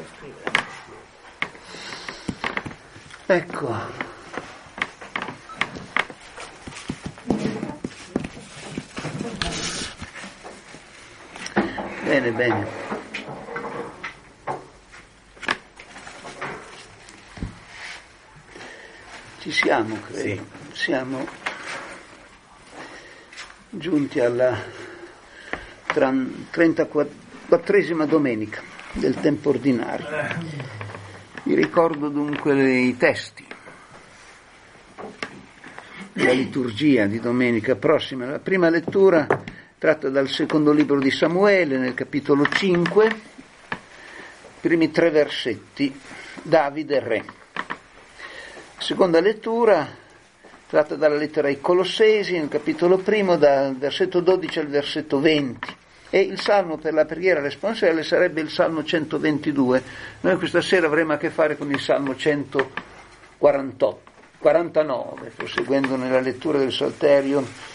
Ecco. Bene. Ci siamo, credo. Sì. Siamo giunti alla 34esima domenica del tempo ordinario. Vi ricordo dunque i testi. La liturgia di domenica prossima. La prima lettura tratta dal secondo libro di Samuele, nel capitolo 5, primi 3 versetti, Davide re. Seconda lettura tratta dalla lettera ai Colossesi, nel capitolo 1, dal versetto 12 al versetto 20. E il salmo per la preghiera responsoriale sarebbe il salmo 122. Noi questa sera avremo a che fare con il salmo 149, proseguendo nella lettura del Salterio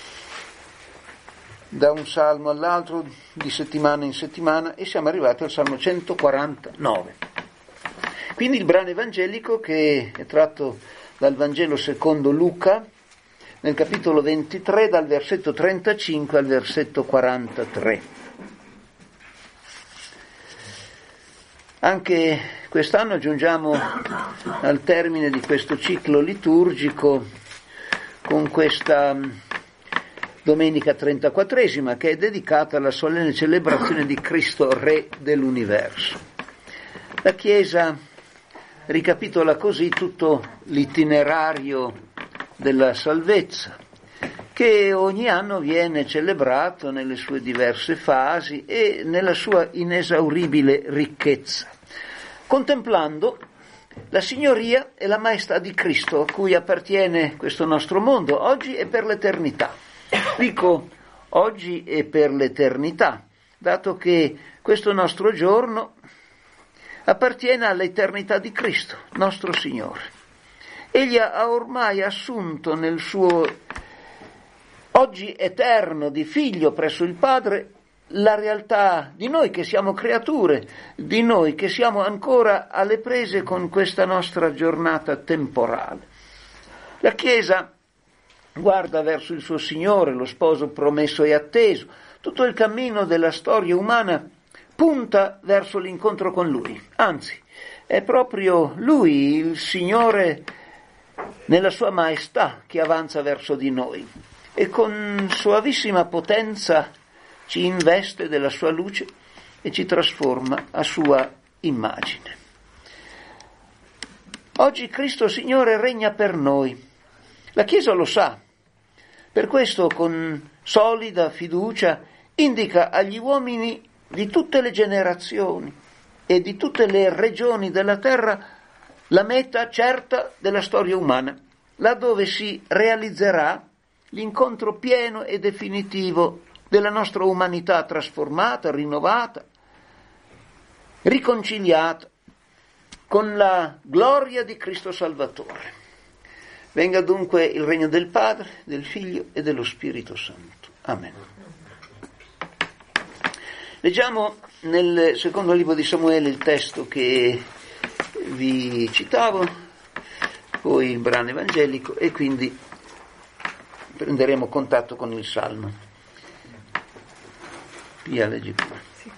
da un salmo all'altro, di settimana in settimana, e siamo arrivati al salmo 149. Quindi il brano evangelico, che è tratto dal Vangelo secondo Luca, nel capitolo 23, dal versetto 35 al versetto 43. Anche quest'anno giungiamo al termine di questo ciclo liturgico con questa domenica 34esima, che è dedicata alla solenne celebrazione di Cristo Re dell'universo. La Chiesa ricapitola così tutto l'itinerario della salvezza, che ogni anno viene celebrato nelle sue diverse fasi e nella sua inesauribile ricchezza, contemplando la signoria e la maestà di Cristo, a cui appartiene questo nostro mondo, oggi e per l'eternità. Dico oggi e per l'eternità, dato che questo nostro giorno appartiene all'eternità di Cristo, nostro Signore. Egli ha ormai assunto nel suo oggi eterno di Figlio presso il Padre la realtà di noi che siamo creature, di noi che siamo ancora alle prese con questa nostra giornata temporale. La Chiesa guarda verso il suo Signore, lo sposo promesso e atteso. Tutto il cammino della storia umana punta verso l'incontro con Lui. Anzi, è proprio Lui, il Signore, nella sua maestà, che avanza verso di noi e con soavissima potenza ci investe della sua luce e ci trasforma a sua immagine. Oggi Cristo Signore regna per noi. La Chiesa lo sa. Per questo, con solida fiducia, indica agli uomini di tutte le generazioni e di tutte le regioni della terra la meta certa della storia umana, laddove si realizzerà l'incontro pieno e definitivo della nostra umanità trasformata, rinnovata, riconciliata con la gloria di Cristo Salvatore. Venga dunque il regno del Padre, del Figlio e dello Spirito Santo. Amen. Leggiamo nel secondo libro di Samuele il testo che vi citavo, poi il brano evangelico, e quindi prenderemo contatto con il Salmo. Pia, leggi pure. Sì.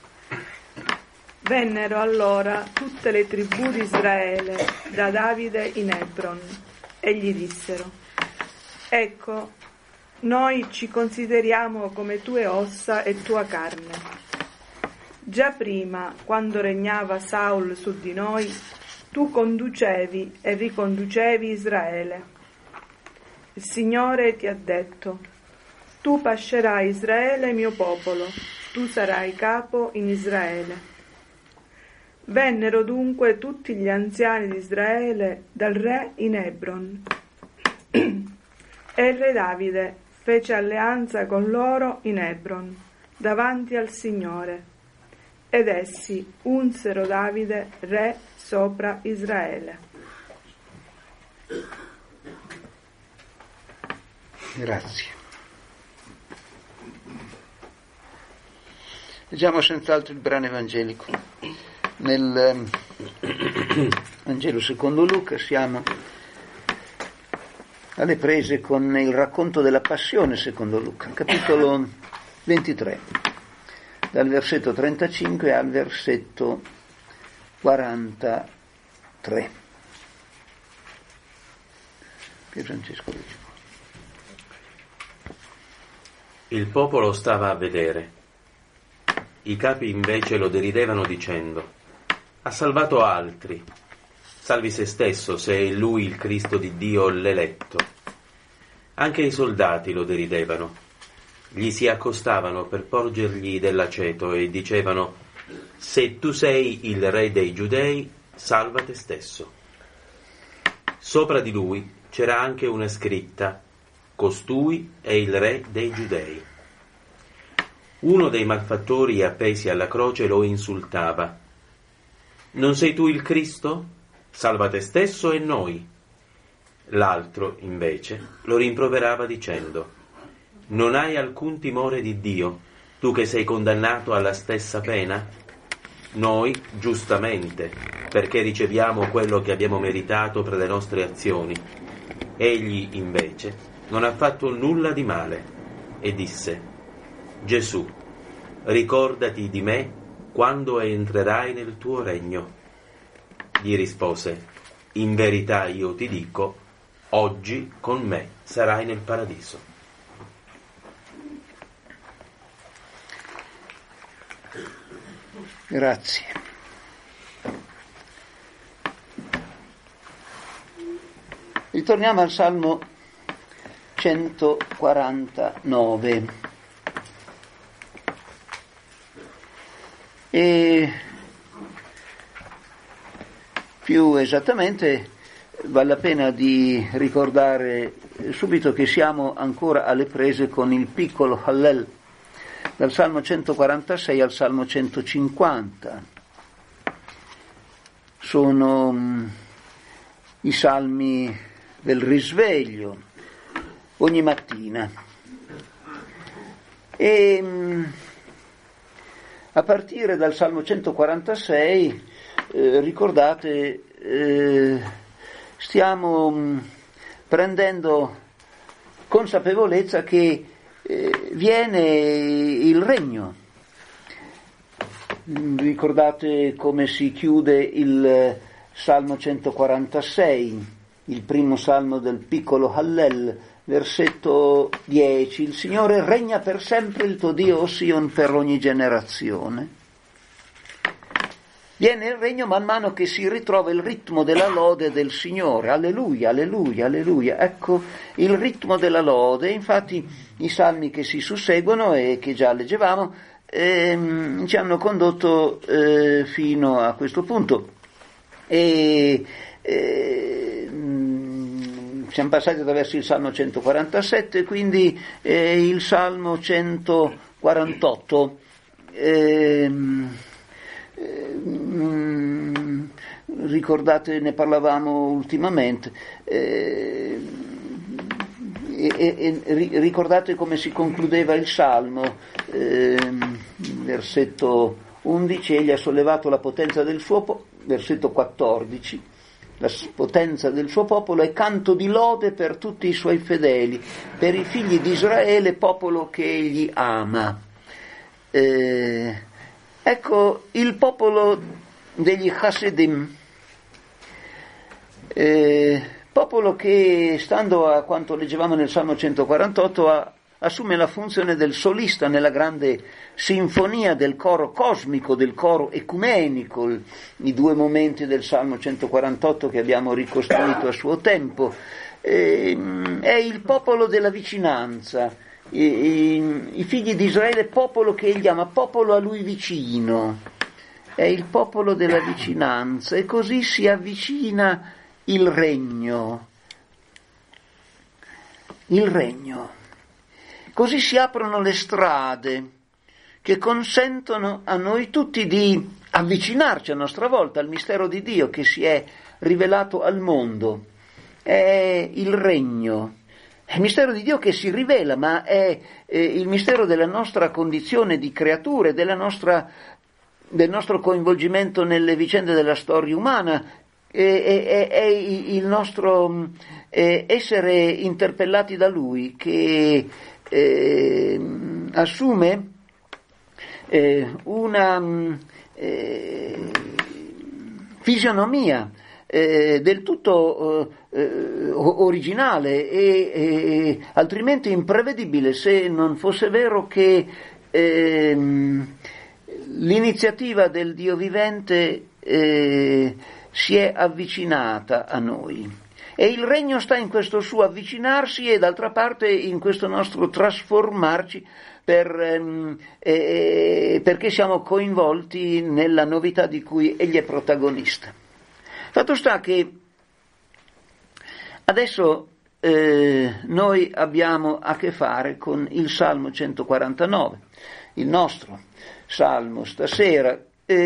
Vennero allora tutte le tribù di Israele da Davide in Hebron e gli dissero: ecco, noi ci consideriamo come tue ossa e tua carne. Già prima, quando regnava Saul su di noi, tu conducevi e riconducevi Israele. Il Signore ti ha detto: tu pascerai Israele, mio popolo, tu sarai capo in Israele. Vennero dunque tutti gli anziani di Israele dal re in Hebron. E il re Davide fece alleanza con loro in Hebron, davanti al Signore. Ed essi unsero Davide re sopra Israele. Grazie. Leggiamo senz'altro il brano evangelico. nel Vangelo secondo Luca siamo alle prese con il racconto della passione secondo Luca, capitolo 23, dal versetto 35 al versetto 43. Pier Francesco dice. Il popolo stava a vedere. I capi invece lo deridevano dicendo: ha salvato altri. Salvi se stesso, se è lui il Cristo di Dio, l'eletto. Anche i soldati lo deridevano. Gli si accostavano per porgergli dell'aceto e dicevano: se tu sei il re dei Giudei, salva te stesso. Sopra di lui c'era anche una scritta: costui è il re dei Giudei. Uno dei malfattori appesi alla croce lo insultava: non sei tu il Cristo? Salva te stesso e noi. L'altro, invece, lo rimproverava dicendo: non hai alcun timore di Dio, tu che sei condannato alla stessa pena? Noi, giustamente, perché riceviamo quello che abbiamo meritato per le nostre azioni. Egli, invece, non ha fatto nulla di male e disse: Gesù, ricordati di me quando entrerai nel tuo regno. Gli rispose: in verità io ti dico, oggi con me sarai nel paradiso. Grazie. Ritorniamo al Salmo 149 e più esattamente vale la pena di ricordare subito che siamo ancora alle prese con il piccolo Hallel, dal Salmo 146 al Salmo 150. Sono i salmi del risveglio ogni mattina. E a partire dal Salmo 146, ricordate, stiamo prendendo consapevolezza che viene il regno. Ricordate come si chiude il Salmo 146, il primo salmo del piccolo Hallel, versetto 10: il Signore regna per sempre, il tuo Dio, o Sion, per ogni generazione. Viene il regno man mano che si ritrova il ritmo della lode del Signore. Alleluia, alleluia, alleluia. Ecco il ritmo della lode. Infatti i salmi che si susseguono e che già leggevamo ci hanno condotto fino a questo punto. Siamo passati attraverso il Salmo 147, quindi il Salmo 148. Ricordate, ne parlavamo ultimamente, ricordate come si concludeva il Salmo, versetto 11: egli ha sollevato la potenza del suo versetto 14, la potenza del suo popolo, e canto di lode per tutti i suoi fedeli, per i figli di Israele, popolo che egli ama. Ecco il popolo degli Hasidim, popolo che, stando a quanto leggevamo nel Salmo 148, assume la funzione del solista nella grande sinfonia del coro cosmico, del coro ecumenico, i due momenti del Salmo 148 che abbiamo ricostruito a suo tempo. È il popolo della vicinanza, i figli di Israele, popolo che egli ama, popolo a lui vicino, è il popolo della vicinanza, e così si avvicina il regno, così si aprono le strade che consentono a noi tutti di avvicinarci a nostra volta al mistero di Dio che si è rivelato al mondo. È il regno, è il mistero di Dio che si rivela, ma è il mistero della nostra condizione di creature, della nostra del nostro coinvolgimento nelle vicende della storia umana, è il nostro essere interpellati da Lui, che assume una fisionomia del tutto originale e altrimenti imprevedibile, se non fosse vero che l'iniziativa del Dio vivente si è avvicinata a noi. E il regno sta in questo suo avvicinarsi e d'altra parte in questo nostro trasformarci perché siamo coinvolti nella novità di cui egli è protagonista. Fatto sta che adesso noi abbiamo a che fare con il Salmo 149, il nostro Salmo stasera.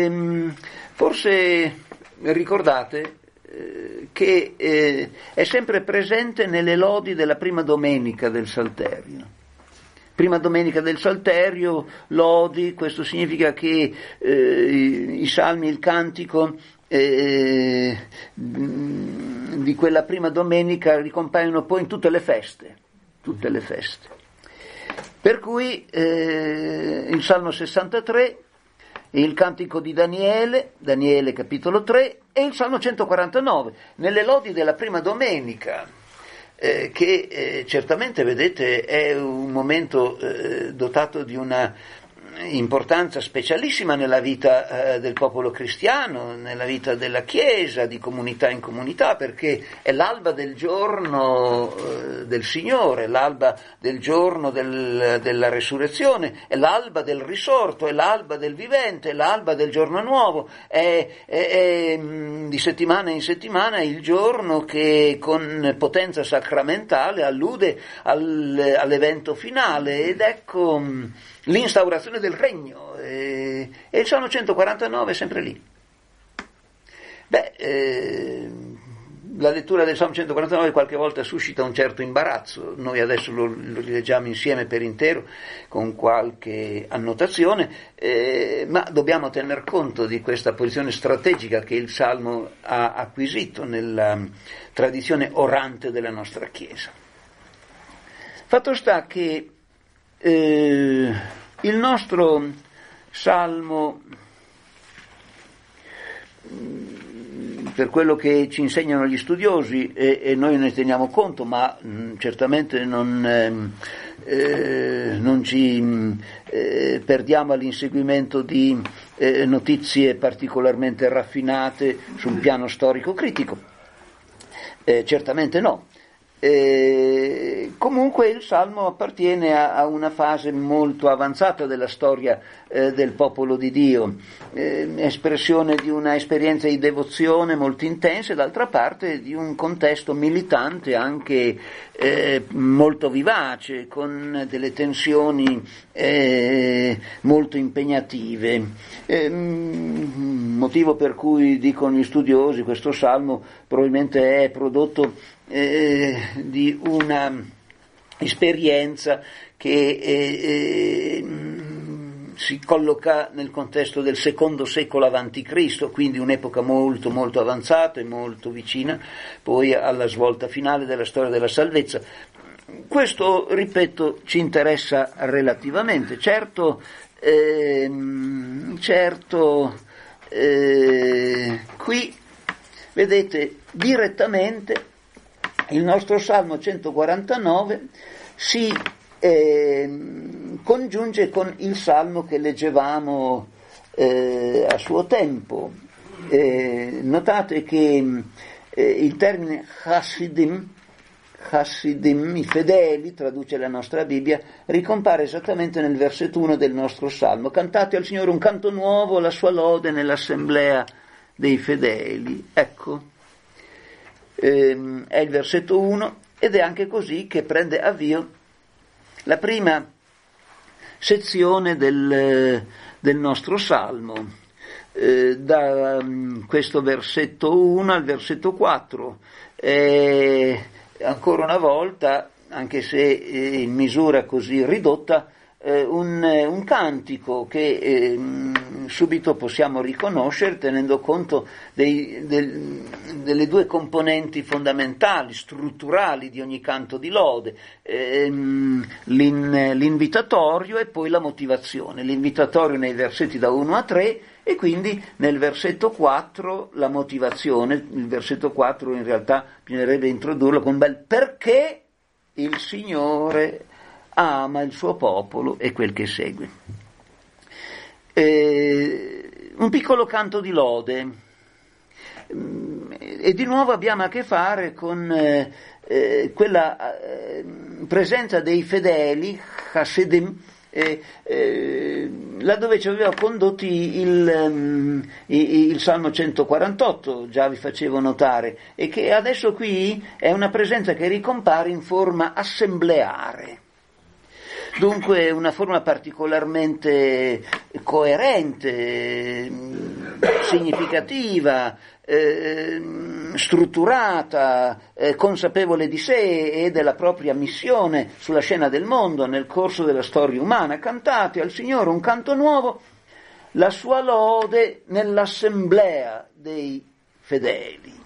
Forse ricordate che è sempre presente nelle lodi della prima domenica del Salterio. Prima domenica del Salterio, lodi, questo significa che i salmi, il cantico di quella prima domenica ricompaiono poi in tutte le feste. Per cui il Salmo 63, il cantico di Daniele capitolo 3 e il Salmo 149, nelle lodi della prima domenica, che certamente, vedete, è un momento dotato di una importanza specialissima nella vita del popolo cristiano, nella vita della Chiesa, di comunità in comunità, perché è l'alba del giorno del Signore, l'alba del giorno della resurrezione, è l'alba del risorto, è l'alba del vivente, è l'alba del giorno nuovo, è di settimana in settimana il giorno che con potenza sacramentale allude all'evento finale, ed ecco l'instaurazione del regno, e il Salmo 149 è sempre lì. La lettura del Salmo 149 qualche volta suscita un certo imbarazzo, noi adesso lo rileggiamo insieme per intero con qualche annotazione, ma dobbiamo tener conto di questa posizione strategica che il Salmo ha acquisito nella tradizione orante della nostra Chiesa. Fatto sta che il nostro Salmo, per quello che ci insegnano gli studiosi, e noi ne teniamo conto, ma certamente non ci perdiamo all'inseguimento di notizie particolarmente raffinate sul piano storico-critico, certamente no. Comunque il Salmo appartiene a una fase molto avanzata della storia del popolo di Dio, espressione di una esperienza di devozione molto intensa e d'altra parte di un contesto militante anche molto vivace, con delle tensioni molto impegnative, motivo per cui, dicono gli studiosi, questo Salmo probabilmente è prodotto di una esperienza che si colloca nel contesto del secondo secolo avanti Cristo, quindi un'epoca molto molto avanzata e molto vicina poi alla svolta finale della storia della salvezza. Questo, ripeto, ci interessa relativamente. Certo, qui vedete direttamente il nostro Salmo 149 si congiunge con il Salmo che leggevamo a suo tempo. Notate che il termine Hasidim, i fedeli, traduce la nostra Bibbia, ricompare esattamente nel versetto 1 del nostro Salmo. Cantate al Signore un canto nuovo, la sua lode nell'assemblea dei fedeli. Ecco. È il versetto 1 ed è anche così che prende avvio la prima sezione del nostro Salmo, da questo versetto 1 al versetto 4. Ancora una volta, anche se in misura così ridotta, un cantico che subito possiamo riconoscere tenendo conto delle due componenti fondamentali, strutturali di ogni canto di lode, l'invitatorio e poi la motivazione. L'invitatorio nei versetti da 1 a 3 e quindi nel versetto 4 la motivazione. Il versetto 4 in realtà bisognerebbe introdurlo con un bel perché il Signore ama il suo popolo e quel che segue. Un piccolo canto di lode, e di nuovo abbiamo a che fare con quella presenza dei fedeli, Hasidim, laddove ci aveva condotti il Salmo 148, già vi facevo notare, e che adesso qui è una presenza che ricompare in forma assembleare. Dunque una forma particolarmente coerente, significativa, strutturata, consapevole di sé e della propria missione sulla scena del mondo nel corso della storia umana. Cantate al Signore un canto nuovo, la sua lode nell'assemblea dei fedeli.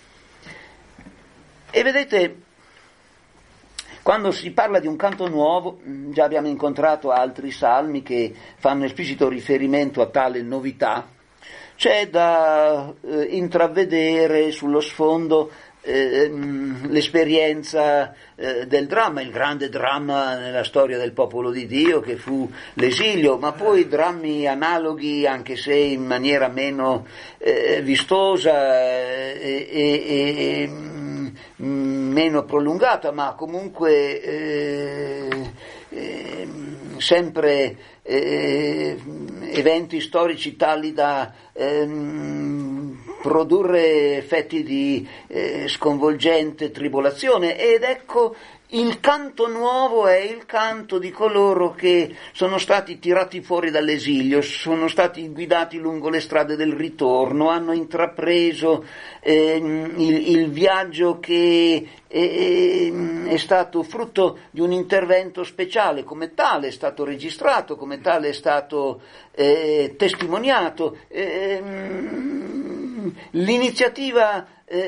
E vedete, quando si parla di un canto nuovo, già abbiamo incontrato altri salmi che fanno esplicito riferimento a tale novità, c'è da intravedere sullo sfondo l'esperienza del dramma, il grande dramma nella storia del popolo di Dio che fu l'esilio, ma poi drammi analoghi, anche se in maniera meno vistosa e meno prolungata, ma comunque sempre eventi storici tali da produrre effetti di sconvolgente tribolazione. Ed ecco, il canto nuovo è il canto di coloro che sono stati tirati fuori dall'esilio, sono stati guidati lungo le strade del ritorno, hanno intrapreso il viaggio che è stato frutto di un intervento speciale, come tale è stato registrato, come tale è stato testimoniato. L'iniziativa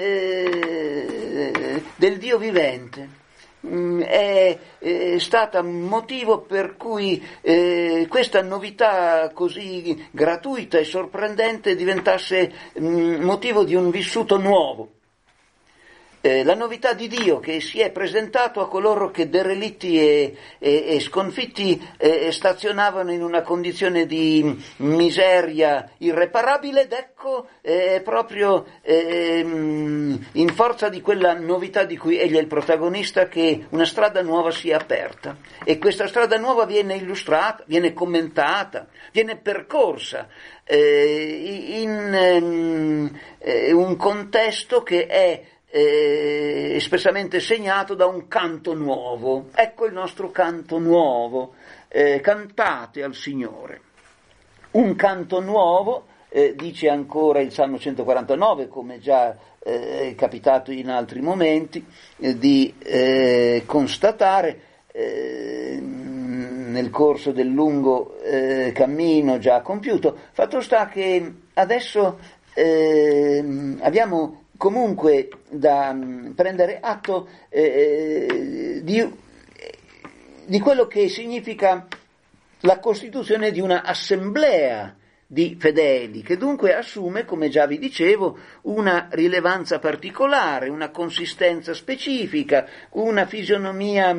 del Dio vivente è stata motivo per cui questa novità così gratuita e sorprendente diventasse motivo di un vissuto nuovo. La novità di Dio che si è presentato a coloro che derelitti e sconfitti stazionavano in una condizione di miseria irreparabile, ed ecco proprio in forza di quella novità di cui egli è il protagonista che una strada nuova si è aperta, e questa strada nuova viene illustrata, viene commentata, viene percorsa in un contesto che è espressamente segnato da un canto nuovo. Ecco il nostro canto nuovo, cantate al Signore. Un canto nuovo, dice ancora il Salmo 149, come già è capitato in altri momenti di constatare nel corso del lungo cammino già compiuto. Fatto sta che adesso abbiamo comunque da prendere atto di quello che significa la costituzione di una assemblea di fedeli, che dunque assume, come già vi dicevo, una rilevanza particolare, una consistenza specifica, una fisionomia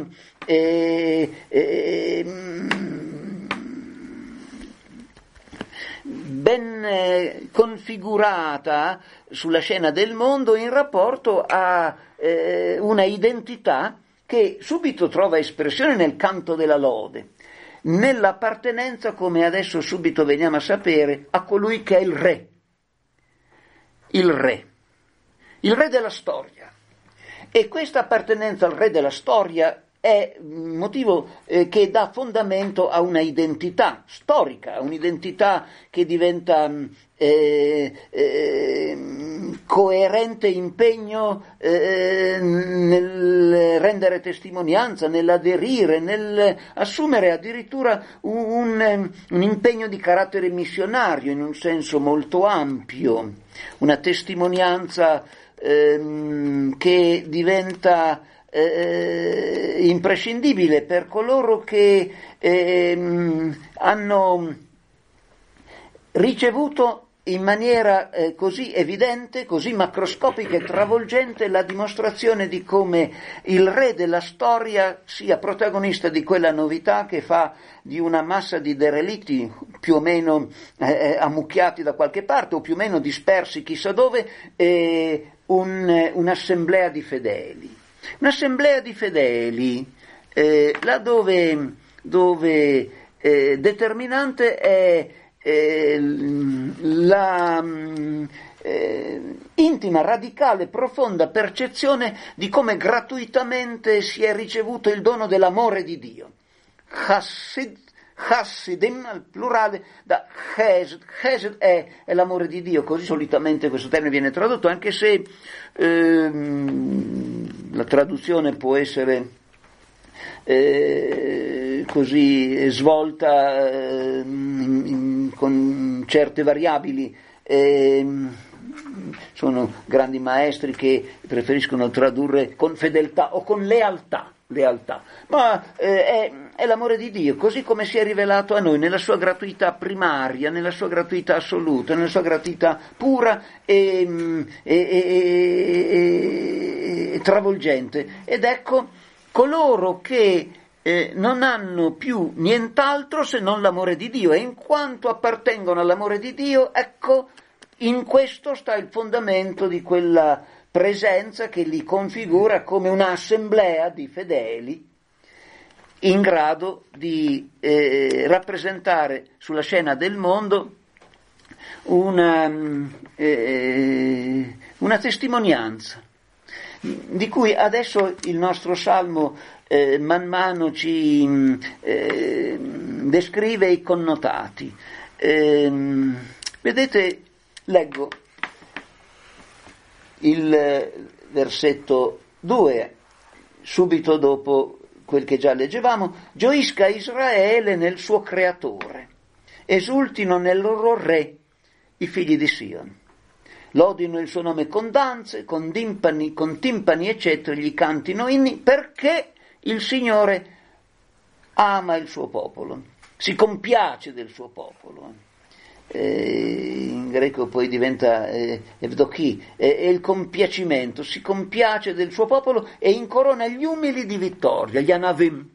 ben configurata sulla scena del mondo in rapporto a una identità che subito trova espressione nel canto della lode, nell'appartenenza, come adesso subito veniamo a sapere, a colui che è il re della storia. E questa appartenenza al re della storia è un motivo che dà fondamento a una identità storica, a un'identità che diventa coerente impegno nel rendere testimonianza, nell'aderire, nell'assumere addirittura un impegno di carattere missionario in un senso molto ampio, una testimonianza che diventa imprescindibile per coloro che hanno ricevuto in maniera così evidente, così macroscopica e travolgente la dimostrazione di come il re della storia sia protagonista di quella novità che fa di una massa di derelitti più o meno ammucchiati da qualche parte o più o meno dispersi chissà dove, un'assemblea di fedeli. Un'assemblea di fedeli là dove determinante è la intima, radicale, profonda percezione di come gratuitamente si è ricevuto il dono dell'amore di Dio. Chassidim al plurale da chesed. Chesed è l'amore di Dio, così solitamente questo termine viene tradotto, anche se la traduzione può essere così svolta con certe variabili. Sono grandi maestri che preferiscono tradurre con fedeltà o con lealtà, ma è l'amore di Dio, così come si è rivelato a noi nella sua gratuità primaria, nella sua gratuità assoluta, nella sua gratuità pura e travolgente. Ed ecco, coloro che non hanno più nient'altro se non l'amore di Dio, e in quanto appartengono all'amore di Dio, ecco, in questo sta il fondamento di quella presenza che li configura come un'assemblea di fedeli in grado di rappresentare sulla scena del mondo una testimonianza di cui adesso il nostro Salmo man mano ci descrive i connotati. Vedete, leggo il versetto 2, subito dopo quel che già leggevamo: gioisca Israele nel suo creatore, esultino nel loro re i figli di Sion. Lodino il suo nome con danze, con timpani e cettri gli cantino inni, perché il Signore ama il suo popolo, si compiace del suo popolo. In greco poi diventa evdochi, è il compiacimento, si compiace del suo popolo e incorona gli umili di vittoria, gli anavim,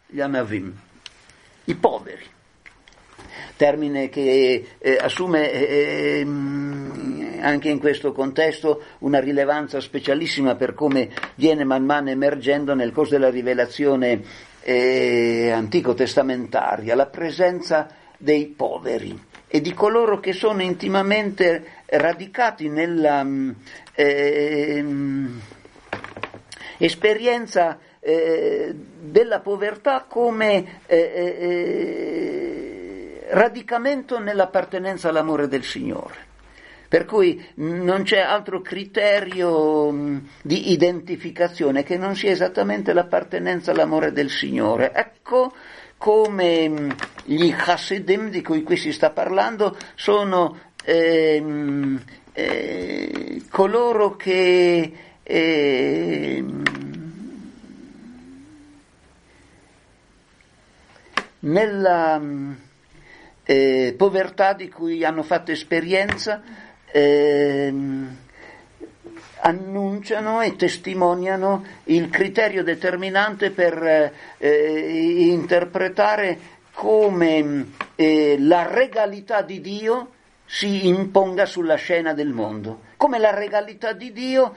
i poveri, termine che assume anche in questo contesto una rilevanza specialissima per come viene man mano emergendo nel corso della rivelazione antico-testamentaria, la presenza dei poveri e di coloro che sono intimamente radicati nella esperienza della povertà come radicamento nell'appartenenza all'amore del Signore. Per cui non c'è altro criterio di identificazione che non sia esattamente l'appartenenza all'amore del Signore. Ecco come gli Hasidim di cui qui si sta parlando sono coloro che nella povertà di cui hanno fatto esperienza annunciano e testimoniano il criterio determinante per interpretare come la regalità di Dio si imponga sulla scena del mondo, come la regalità di Dio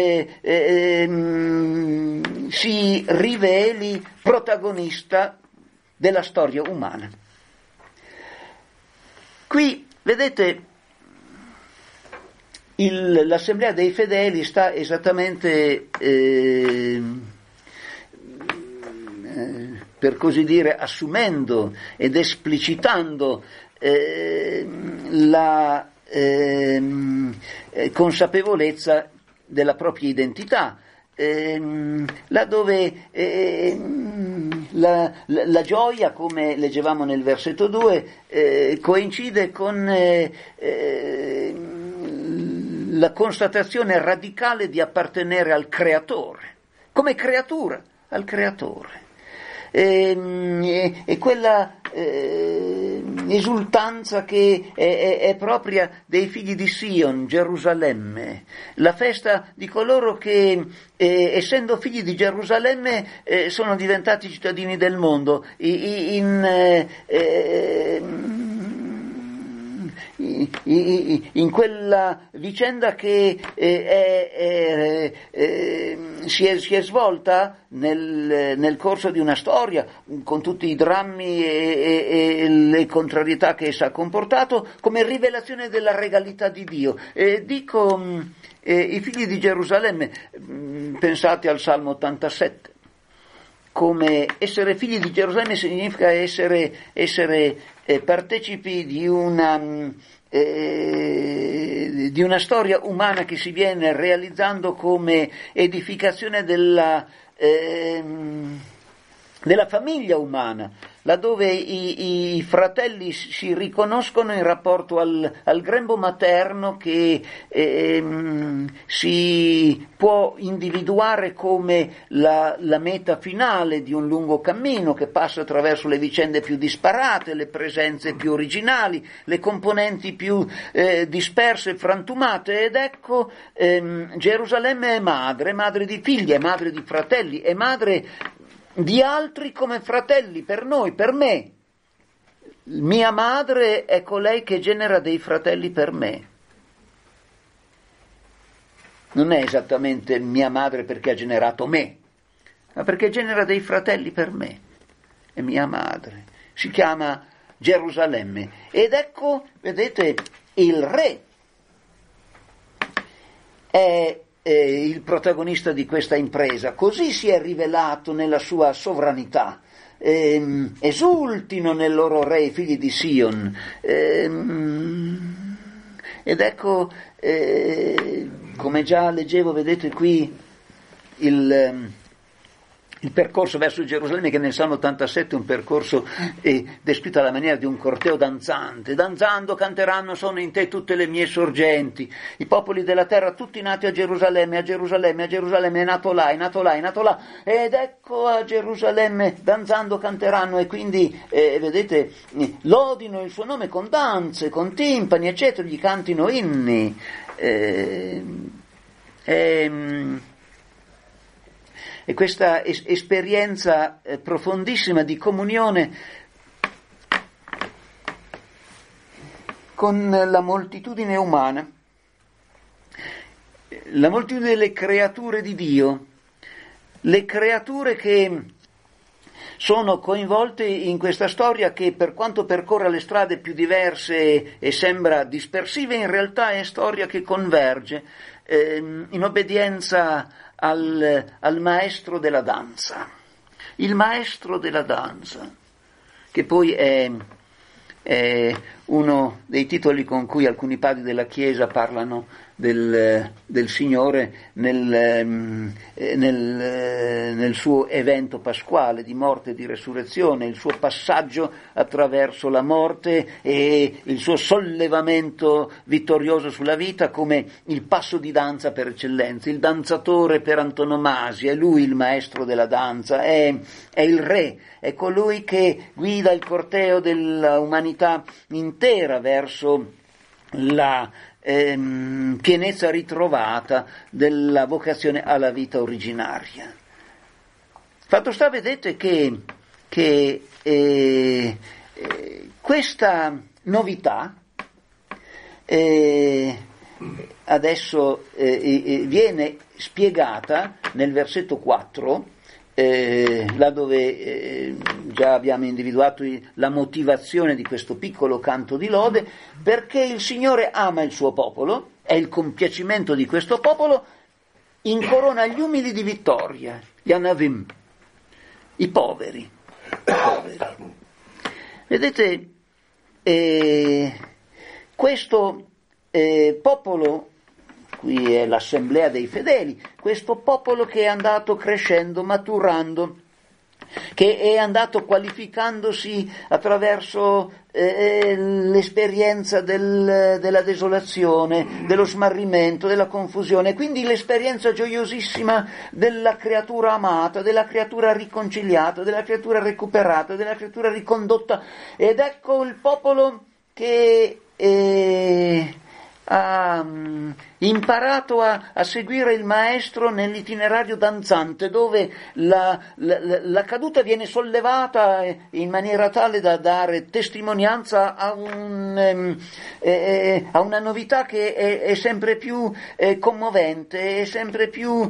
si riveli protagonista della storia umana. Qui, vedete, l'assemblea dei fedeli sta esattamente per così dire, assumendo ed esplicitando la consapevolezza della propria identità, laddove la gioia, come leggevamo nel versetto 2, coincide con la constatazione radicale di appartenere al Creatore, come creatura al Creatore. E quella esultanza che è propria dei figli di Sion, Gerusalemme, la festa di coloro che, essendo figli di Gerusalemme, sono diventati cittadini del mondo, in quella vicenda che si è svolta nel corso di una storia, con tutti i drammi e le contrarietà che essa ha comportato, come rivelazione della regalità di Dio. I figli di Gerusalemme, pensate al Salmo 87, come essere figli di Gerusalemme significa essere partecipi di una storia umana che si viene realizzando come edificazione della famiglia umana, laddove i fratelli si riconoscono in rapporto al grembo materno che si può individuare come la meta finale di un lungo cammino che passa attraverso le vicende più disparate, le presenze più originali, le componenti più disperse e frantumate. Ed ecco, Gerusalemme è madre di figli, è madre di fratelli, è madre di altri come fratelli, per noi, per me. Mia madre è colei che genera dei fratelli per me. Non è esattamente mia madre perché ha generato me, ma perché genera dei fratelli per me. È mia madre. Si chiama Gerusalemme. Ed ecco, vedete, il re è il protagonista di questa impresa. Così si è rivelato nella sua sovranità. Esultino nel loro re i figli di Sion. Ed ecco, come già leggevo, vedete qui il percorso verso Gerusalemme, che nel Salmo 87 è un percorso descritto alla maniera di un corteo danzante. Danzando canteranno, sono in te tutte le mie sorgenti. I popoli della terra tutti nati a Gerusalemme, a Gerusalemme, a Gerusalemme, è nato là, è nato là, è nato là. Ed ecco a Gerusalemme danzando canteranno, e quindi vedete, lodino il suo nome con danze, con timpani, eccetera, gli cantino inni. E questa esperienza profondissima di comunione con la moltitudine umana, la moltitudine delle creature di Dio, le creature che sono coinvolte in questa storia che, per quanto percorra le strade più diverse e sembra dispersiva, in realtà è storia che converge in obbedienza al maestro della danza. Il maestro della danza, che poi è uno dei titoli con cui alcuni padri della Chiesa parlano del Signore nel suo evento pasquale di morte e di resurrezione, il suo passaggio attraverso la morte e il suo sollevamento vittorioso sulla vita come il passo di danza per eccellenza, il danzatore per antonomasia. È lui il maestro della danza, è il re, è colui che guida il corteo dell'umanità intera verso la pienezza ritrovata della vocazione alla vita originaria. Fatto sta, vedete che questa novità adesso viene spiegata nel versetto 4, là dove già abbiamo individuato la motivazione di questo piccolo canto di lode, perché il Signore ama il suo popolo, è il compiacimento di questo popolo, incorona gli umili di vittoria, gli anavim, i poveri. Vedete, questo popolo, qui è l'assemblea dei fedeli, questo popolo che è andato crescendo, maturando, che è andato qualificandosi attraverso l'esperienza della desolazione, dello smarrimento, della confusione, quindi l'esperienza gioiosissima della creatura amata, della creatura riconciliata, della creatura recuperata, della creatura ricondotta. Ed ecco il popolo che ha imparato a seguire il maestro nell'itinerario danzante, dove la caduta viene sollevata in maniera tale da dare testimonianza a una novità che è sempre più commovente, è sempre più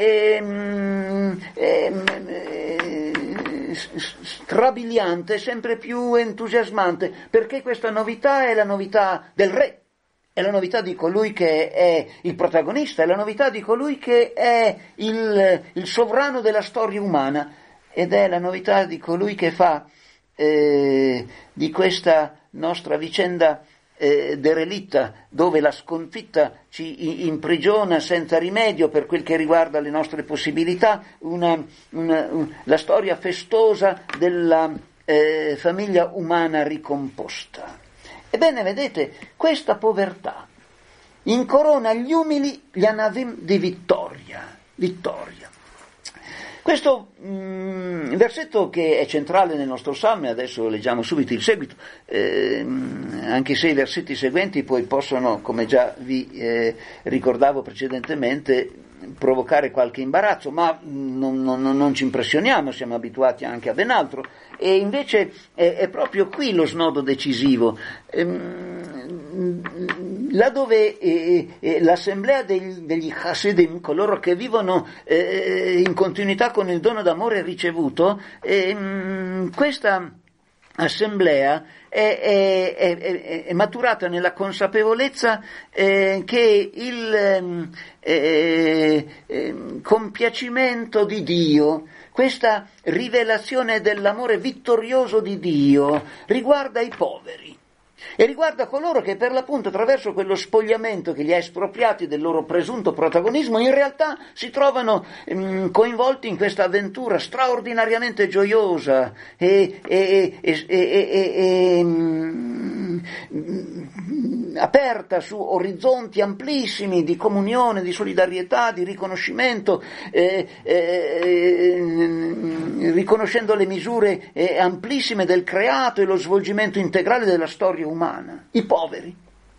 strabiliante, sempre più entusiasmante, perché questa novità è la novità del re. È la novità di colui che è il protagonista, è la novità di colui che è il sovrano della storia umana, ed è la novità di colui che fa di questa nostra vicenda derelitta, dove la sconfitta ci imprigiona senza rimedio per quel che riguarda le nostre possibilità, la storia festosa della famiglia umana ricomposta. Ebbene, vedete, questa povertà incorona gli umili gli anavim di vittoria. Questo versetto, che è centrale nel nostro salmo, e adesso leggiamo subito il seguito, anche se i versetti seguenti poi possono, come già vi ricordavo precedentemente, provocare qualche imbarazzo, ma non ci impressioniamo, siamo abituati anche a ben altro, e invece è proprio qui lo snodo decisivo, là dove l'assemblea degli Hasidim, coloro che vivono in continuità con il dono d'amore ricevuto, questa assemblea è maturata nella consapevolezza che il compiacimento di Dio, questa rivelazione dell'amore vittorioso di Dio, riguarda i poveri. E riguarda coloro che per l'appunto, attraverso quello spogliamento che li ha espropriati del loro presunto protagonismo, in realtà si trovano coinvolti in questa avventura straordinariamente gioiosa aperta su orizzonti amplissimi di comunione, di solidarietà, di riconoscimento, riconoscendo le misure amplissime del creato e lo svolgimento integrale della storia umana. I poveri.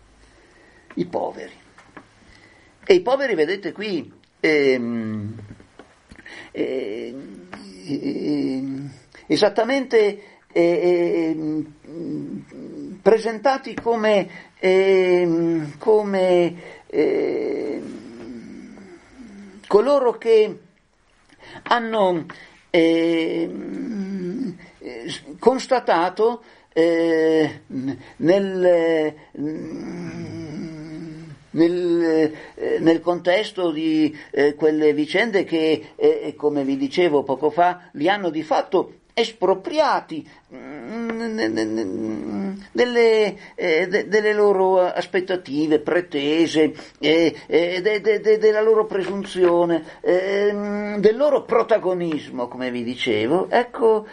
E i poveri, vedete qui, esattamente presentati come coloro che hanno constatato nel contesto di quelle vicende che, come vi dicevo poco fa, li hanno di fatto espropriati delle loro aspettative, pretese, della loro presunzione, del loro protagonismo, come vi dicevo. Ecco,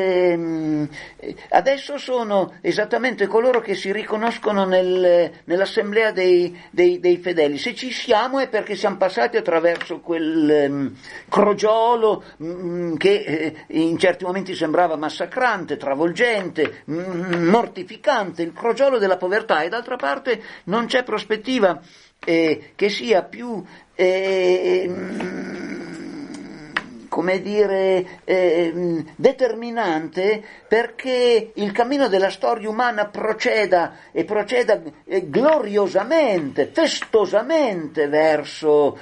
adesso sono esattamente coloro che si riconoscono nell'assemblea dei fedeli. Se ci siamo è perché siamo passati attraverso quel crogiolo che in certi momenti sembrava massacrante, travolgente, mortificante, il crogiolo della povertà, e d'altra parte non c'è prospettiva che sia più come dire, determinante perché il cammino della storia umana proceda gloriosamente, festosamente verso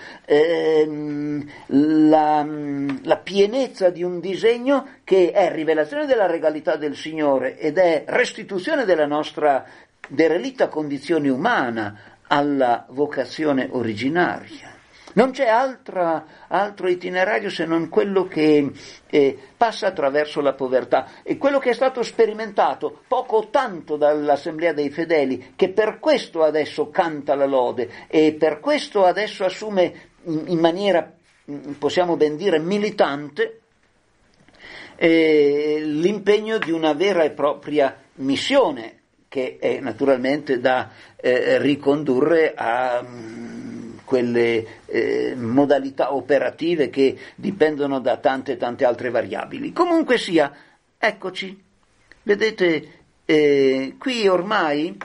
la pienezza di un disegno che è rivelazione della regalità del Signore ed è restituzione della nostra derelitta condizione umana alla vocazione originaria. Non c'è altro itinerario se non quello che passa attraverso la povertà. E quello che è stato sperimentato poco o tanto dall'Assemblea dei Fedeli, che per questo adesso canta la lode e per questo adesso assume in maniera, possiamo ben dire, militante, l'impegno di una vera e propria missione, che è naturalmente da ricondurre a quelle modalità operative che dipendono da tante altre variabili. Comunque sia, eccoci, vedete, qui ormai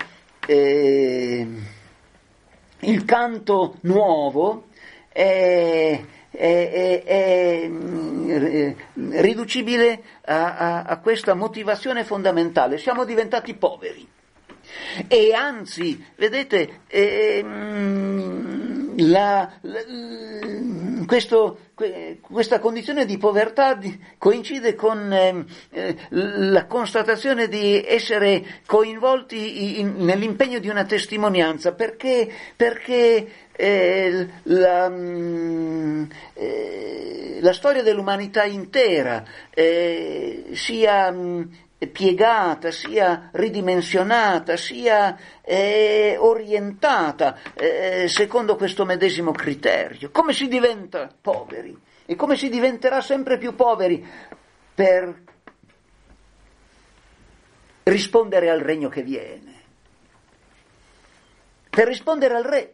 il canto nuovo è riducibile a questa motivazione fondamentale: siamo diventati poveri. E anzi, vedete, questa condizione di povertà coincide con la constatazione di essere coinvolti nell'impegno di una testimonianza, perché la storia dell'umanità intera sia piegata, sia ridimensionata, sia orientata secondo questo medesimo criterio. Come si diventa poveri e come si diventerà sempre più poveri per rispondere al regno che viene, per rispondere al re.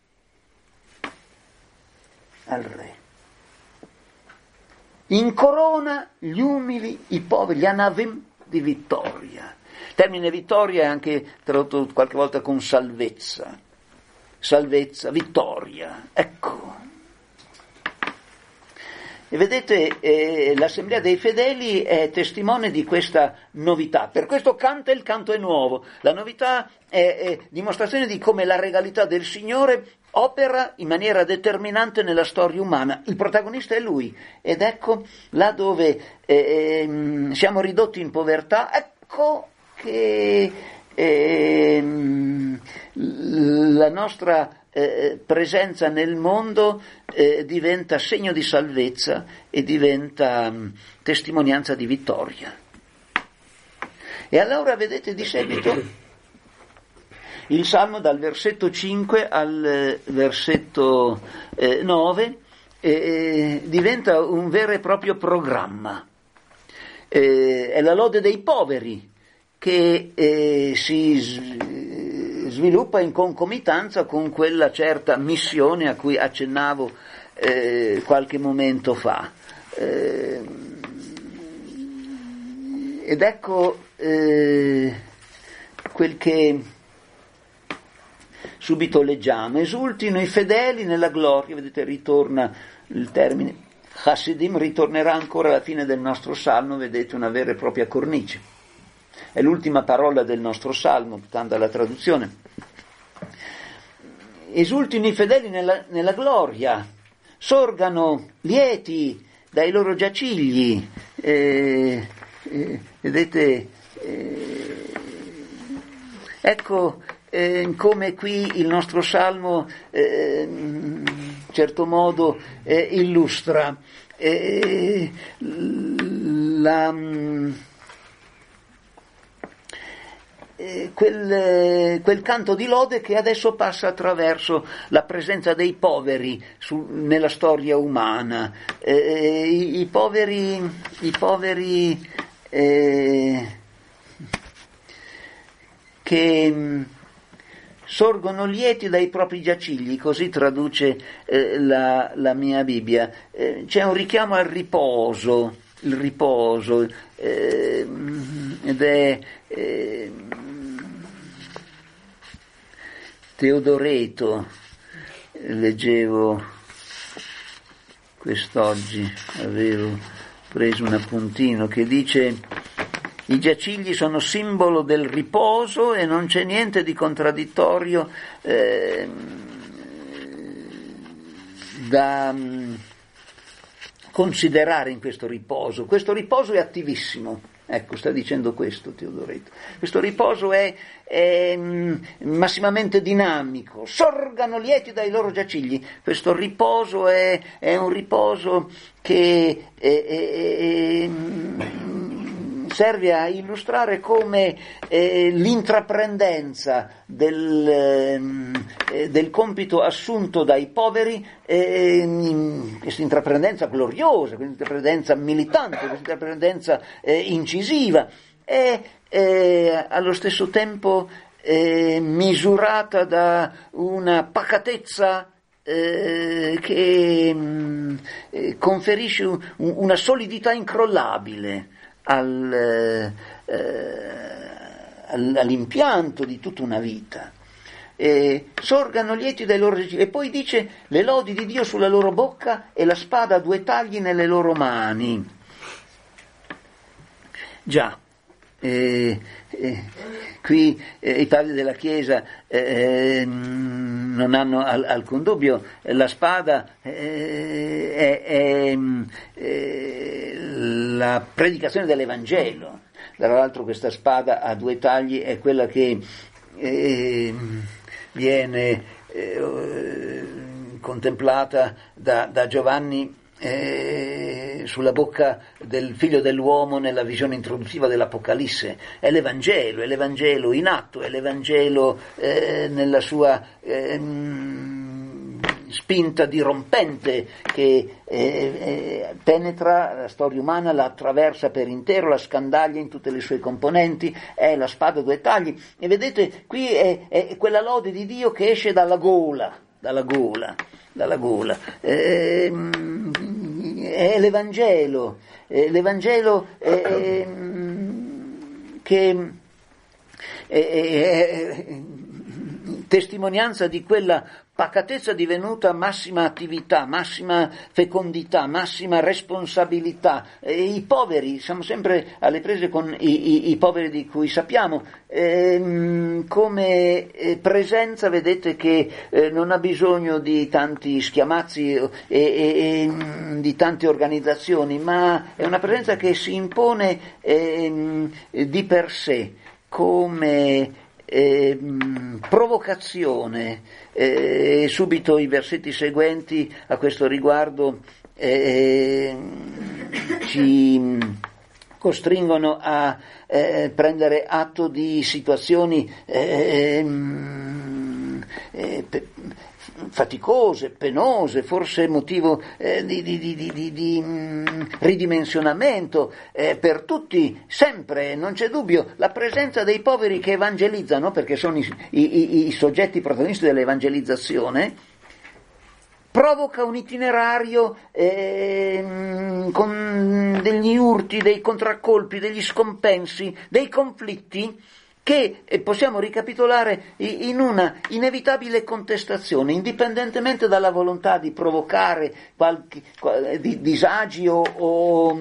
Incorona gli umili, i poveri, gli anavim di vittoria. Il termine vittoria è anche tradotto qualche volta con salvezza, vittoria, ecco. E vedete, l'Assemblea dei Fedeli è testimone di questa novità, per questo canta, il canto è nuovo. La novità è dimostrazione di come la regalità del Signore opera in maniera determinante nella storia umana. Il protagonista è Lui, ed ecco, là dove siamo ridotti in povertà, ecco che la nostra presenza nel mondo diventa segno di salvezza e diventa testimonianza di vittoria. E allora vedete di seguito il Salmo dal versetto 5 al versetto 9 diventa un vero e proprio programma. È la lode dei poveri che si sviluppa in concomitanza con quella certa missione a cui accennavo qualche momento fa. Ed ecco quel che subito leggiamo: esultino i fedeli nella gloria. Vedete, ritorna il termine Hasidim, ritornerà ancora alla fine del nostro salmo, vedete, una vera e propria cornice. È l'ultima parola del nostro salmo, stando alla traduzione. Esultino i fedeli nella gloria, sorgano lieti dai loro giacigli. Vedete, ecco come qui il nostro salmo in certo modo illustra quel canto di lode che adesso passa attraverso la presenza dei poveri nella storia umana. I poveri che sorgono lieti dai propri giacigli, così traduce la mia Bibbia. C'è un richiamo al riposo, il riposo, ed è Teodoreto, leggevo quest'oggi, avevo preso un appuntino, che dice: i giacigli sono simbolo del riposo e non c'è niente di contraddittorio da considerare in questo riposo. Questo riposo è attivissimo. Ecco, sta dicendo questo Teodoreto. Questo riposo è massimamente dinamico, sorgano lieti dai loro giacigli. Questo riposo è un riposo che serve a illustrare come l'intraprendenza del compito assunto dai poveri, questa intraprendenza gloriosa, questa intraprendenza militante, questa intraprendenza incisiva, è allo stesso tempo misurata da una pacatezza che conferisce una solidità incrollabile all'impianto di tutta una vita. Sorgano lieti dai loro e poi dice le lodi di Dio sulla loro bocca e la spada a 2 tagli nelle loro mani. Già, qui i padri della Chiesa non hanno alcun dubbio, la spada è la predicazione dell'Evangelo. Tra l'altro questa spada a 2 tagli è quella che viene contemplata da Giovanni sulla bocca del figlio dell'uomo nella visione introduttiva dell'Apocalisse. È l'Evangelo in atto, è l'Evangelo nella sua spinta dirompente che penetra la storia umana, la attraversa per intero, la scandaglia in tutte le sue componenti, è la spada a 2 tagli. E vedete, qui è quella lode di Dio che esce dalla gola. È l'Evangelo, che è testimonianza di quella pacatezza divenuta massima attività, massima fecondità, massima responsabilità. I poveri, siamo sempre alle prese con i poveri di cui sappiamo, come presenza vedete che non ha bisogno di tanti schiamazzi e di tante organizzazioni, ma è una presenza che si impone di per sé come provocazione. Subito i versetti seguenti a questo riguardo ci costringono a prendere atto di situazioni faticose, penose, forse motivo di ridimensionamento per tutti, sempre, non c'è dubbio, la presenza dei poveri che evangelizzano, perché sono i soggetti protagonisti dell'evangelizzazione, provoca un itinerario con degli urti, dei contraccolpi, degli scompensi, dei conflitti che possiamo ricapitolare in una inevitabile contestazione, indipendentemente dalla volontà di provocare disagi o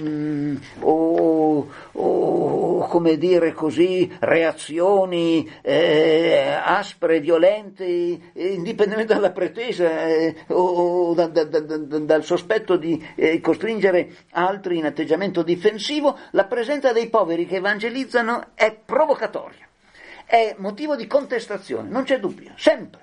come dire così, reazioni aspre, violente, indipendentemente dalla pretesa o dal sospetto di costringere altri in atteggiamento difensivo. La presenza dei poveri che evangelizzano è provocatoria. È motivo di contestazione, non c'è dubbio, sempre,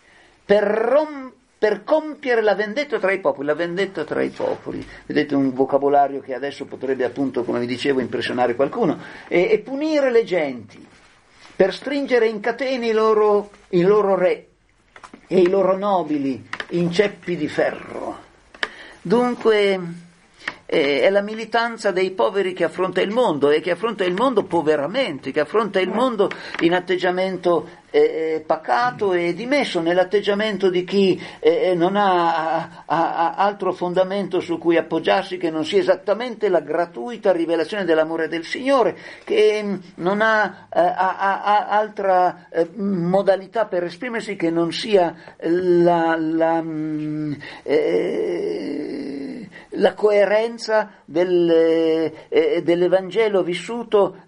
per compiere la vendetta tra i popoli, vedete un vocabolario che adesso potrebbe appunto, come vi dicevo, impressionare qualcuno, e punire le genti, per stringere in catene i loro re e i loro nobili in ceppi di ferro. Dunque è la militanza dei poveri che affronta il mondo, e che affronta il mondo poveramente, che affronta il mondo in atteggiamento pacato e dimesso, nell'atteggiamento di chi non ha altro fondamento su cui appoggiarsi che non sia esattamente la gratuita rivelazione dell'amore del Signore, che non ha altra modalità per esprimersi che non sia la coerenza dell'Evangelo vissuto,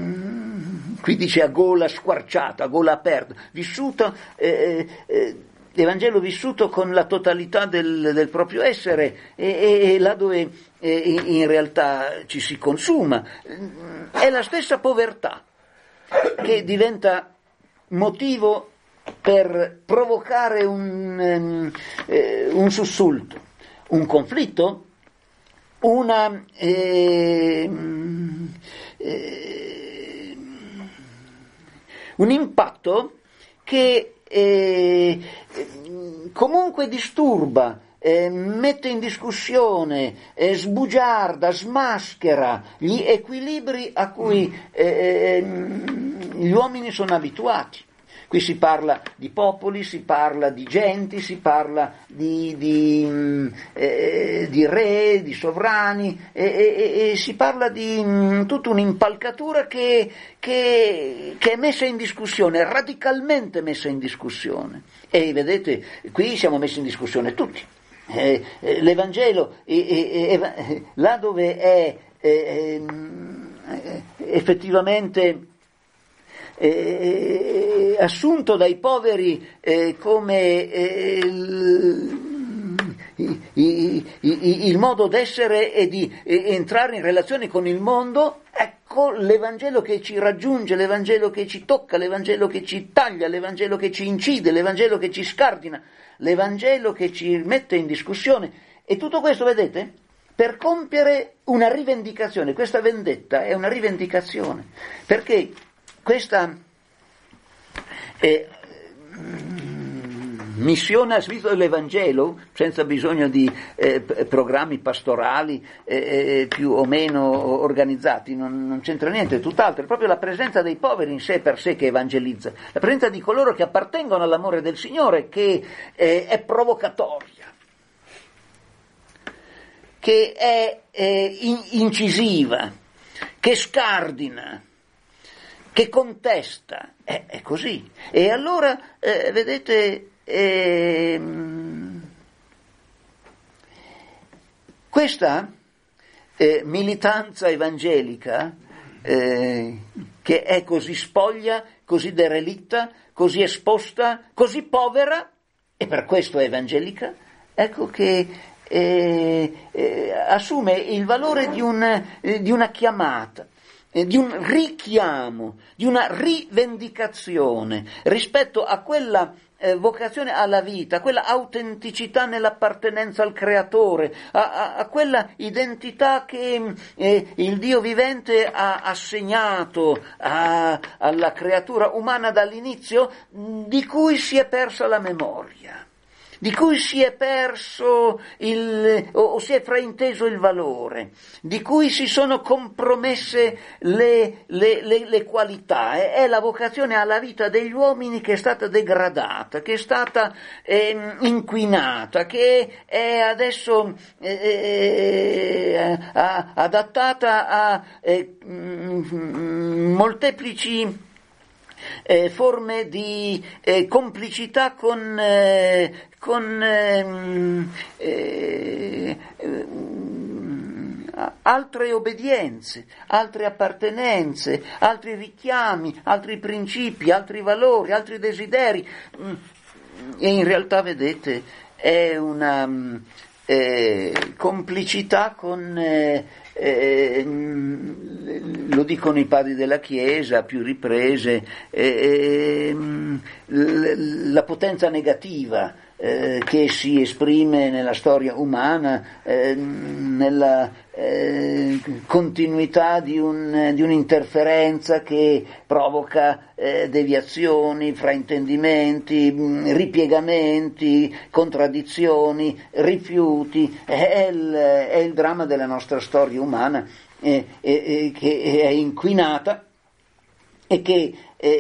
qui dice a gola squarciata, a gola aperta, vissuto l'Evangelo vissuto con la totalità del proprio essere, e là dove in realtà ci si consuma. È la stessa povertà che diventa motivo per provocare un sussulto, un conflitto, un impatto che comunque disturba, mette in discussione, sbugiarda, smaschera gli equilibri a cui gli uomini sono abituati. Qui si parla di popoli, si parla di genti, si parla di re, di sovrani, e si parla di tutta un'impalcatura che è messa in discussione, radicalmente messa in discussione. E vedete, qui siamo messi in discussione tutti. L'Evangelo, là dove è effettivamente assunto dai poveri come il modo d'essere e di entrare in relazione con il mondo, ecco l'Evangelo che ci raggiunge, l'Evangelo che ci tocca, l'Evangelo che ci taglia, l'Evangelo che ci incide, l'Evangelo che ci scardina, l'Evangelo che ci mette in discussione. E tutto questo, vedete, per compiere una rivendicazione. Questa vendetta è una rivendicazione, perché questa missione a svito dell'Evangelo, senza bisogno di programmi pastorali più o meno organizzati, non c'entra niente, è tutt'altro, è proprio la presenza dei poveri in sé per sé che evangelizza, la presenza di coloro che appartengono all'amore del Signore che è provocatoria, che è incisiva, che scardina, che contesta, è così. E allora, vedete, questa militanza evangelica, che è così spoglia, così derelitta, così esposta, così povera, e per questo è evangelica, ecco che assume il valore di una chiamata, di un richiamo, di una rivendicazione rispetto a quella vocazione alla vita, a quella autenticità nell'appartenenza al Creatore, a quella identità che il Dio vivente ha assegnato alla creatura umana dall'inizio, di cui si è persa la memoria, di cui si è perso o si è frainteso il valore, di cui si sono compromesse le qualità. È la vocazione alla vita degli uomini che è stata degradata, che è stata inquinata, che è adesso adattata a molteplici forme di complicità con altre obbedienze, altre appartenenze, altri richiami, altri principi, altri valori, altri desideri. E in realtà, vedete, è una complicità con lo dicono i padri della Chiesa a più riprese, la potenza negativa che si esprime nella storia umana, nella continuità di un'interferenza che provoca deviazioni, fraintendimenti, ripiegamenti, contraddizioni, rifiuti. È il dramma della nostra storia umana, che è inquinata e che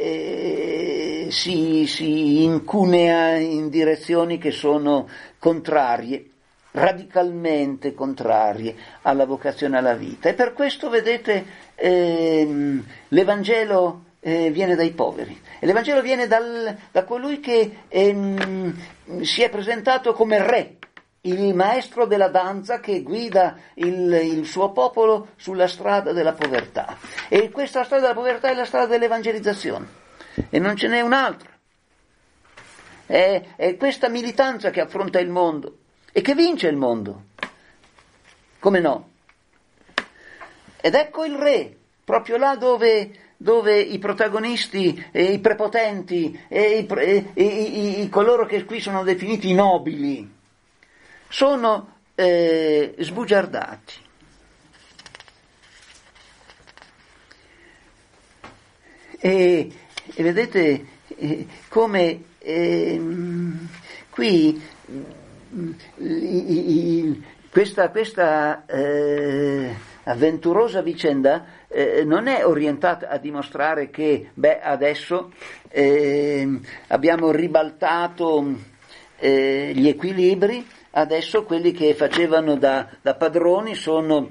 si incunea in direzioni che sono contrarie, radicalmente contrarie alla vocazione alla vita. E per questo, vedete, l'Evangelo viene dai poveri, e l'Evangelo viene da colui che si è presentato come re, il maestro della danza che guida il suo popolo sulla strada della povertà. E questa strada della povertà è la strada dell'evangelizzazione, e non ce n'è un'altra. è questa militanza che affronta il mondo e che vince il mondo. Come no? Ed ecco il re, proprio là dove i protagonisti, i prepotenti, coloro che qui sono definiti nobili, sono sbugiardati. E vedete come qui questa avventurosa vicenda non è orientata a dimostrare che adesso abbiamo ribaltato gli equilibri, adesso quelli che facevano da padroni sono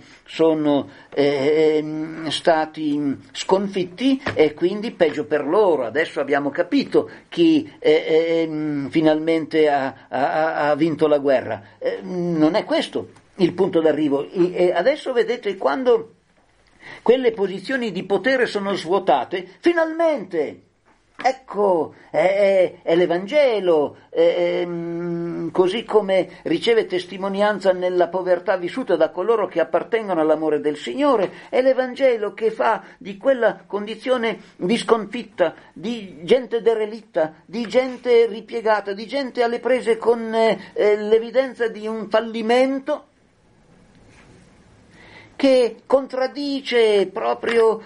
stati sconfitti e quindi peggio per loro. Adesso abbiamo capito chi finalmente ha vinto la guerra. Non è questo il punto d'arrivo. E adesso vedete, quando quelle posizioni di potere sono svuotate, finalmente, ecco, è l'Evangelo, così come riceve testimonianza nella povertà vissuta da coloro che appartengono all'amore del Signore, è l'Evangelo che fa di quella condizione di sconfitta, di gente derelitta, di gente ripiegata, di gente alle prese con l'evidenza di un fallimento, che contraddice proprio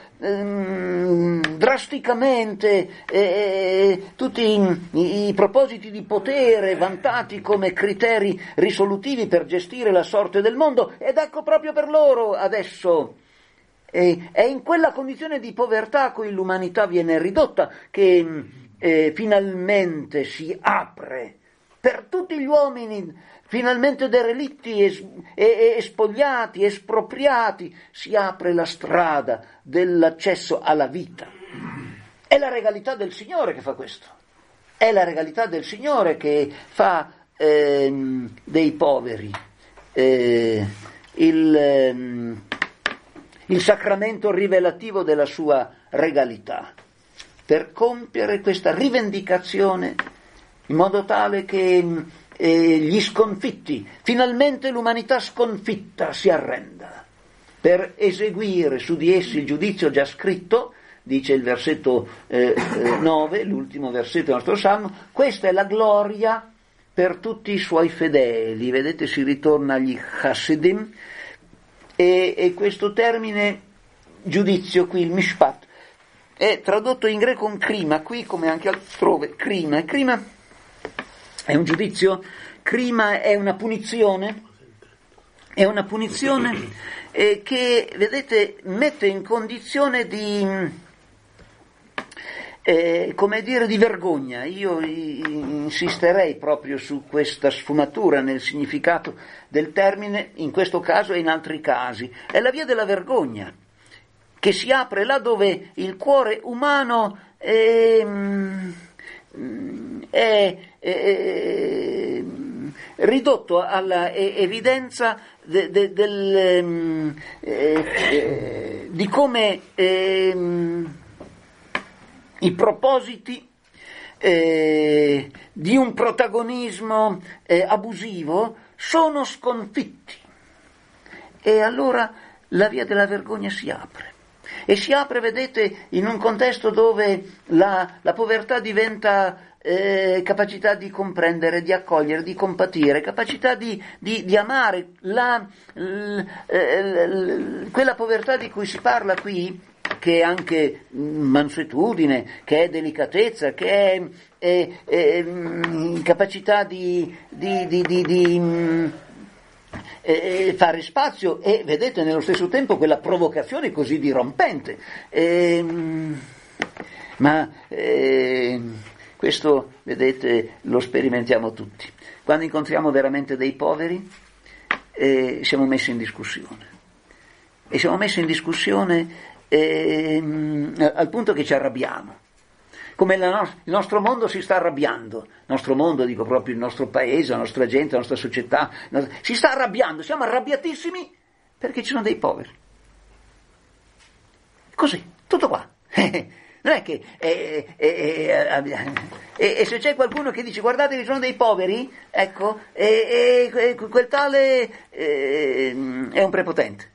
drasticamente tutti i propositi di potere vantati come criteri risolutivi per gestire la sorte del mondo. Ed ecco, proprio per loro adesso è in quella condizione di povertà a cui l'umanità viene ridotta che finalmente si apre per tutti gli uomini, finalmente derelitti e spogliati, espropriati, si apre la strada dell'accesso alla vita. È la regalità del Signore che fa questo. È la regalità del Signore che fa dei poveri il sacramento rivelativo della sua regalità, per compiere questa rivendicazione in modo tale che gli sconfitti, finalmente l'umanità sconfitta, si arrenda, per eseguire su di essi il giudizio già scritto, dice il versetto 9, l'ultimo versetto del nostro Salmo. Questa è la gloria per tutti i suoi fedeli. Vedete, si ritorna agli Hasidim, e questo termine giudizio qui, il mishpat, è tradotto in greco un krima, qui come anche altrove, krima, e krima è un giudizio, crima è una punizione che, vedete, mette in condizione di, di vergogna. Io insisterei proprio su questa sfumatura nel significato del termine, in questo caso e in altri casi. È la via della vergogna, che si apre là dove il cuore umano è ridotto alla evidenza di come i propositi di un protagonismo abusivo sono sconfitti, e allora la via della vergogna si apre. E si apre, vedete, in un contesto dove la povertà diventa capacità di comprendere, di accogliere, di compatire, capacità di amare, quella povertà di cui si parla qui, che è anche mansuetudine, che è delicatezza, che è capacità di fare spazio, e vedete nello stesso tempo quella provocazione così dirompente. Questo, vedete, lo sperimentiamo tutti. Quando incontriamo veramente dei poveri, siamo messi in discussione. E siamo messi in discussione al punto che ci arrabbiamo. Come il nostro mondo si sta arrabbiando. Il nostro mondo, dico proprio il nostro paese, la nostra gente, la nostra società, si sta arrabbiando. Siamo arrabbiatissimi perché ci sono dei poveri. Così, tutto qua. Non è che e se c'è qualcuno che dice guardate che sono dei poveri, ecco, quel tale è un prepotente.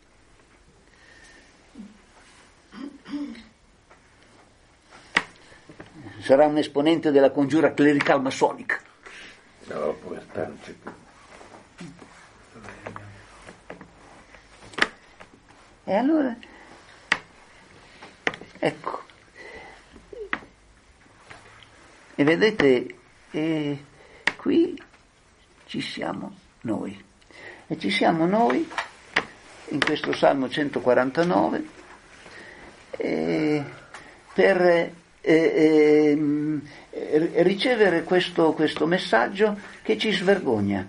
Sarà un esponente della congiura clerical massonica. No, povertà non c'è più. E allora, ecco, e vedete, qui ci siamo noi. E ci siamo noi, in questo Salmo 149, per ricevere questo messaggio che ci svergogna.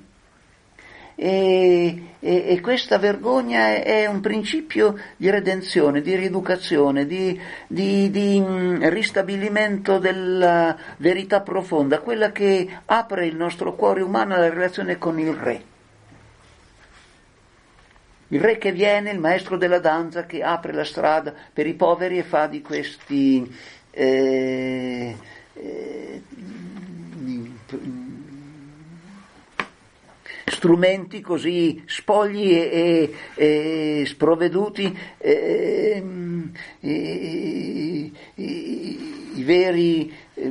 E questa vergogna è un principio di redenzione, di rieducazione, di ristabilimento della verità profonda, quella che apre il nostro cuore umano alla relazione con il Re. Il Re che viene, il maestro della danza, che apre la strada per i poveri e fa di questi strumenti così spogli e sprovveduti i veri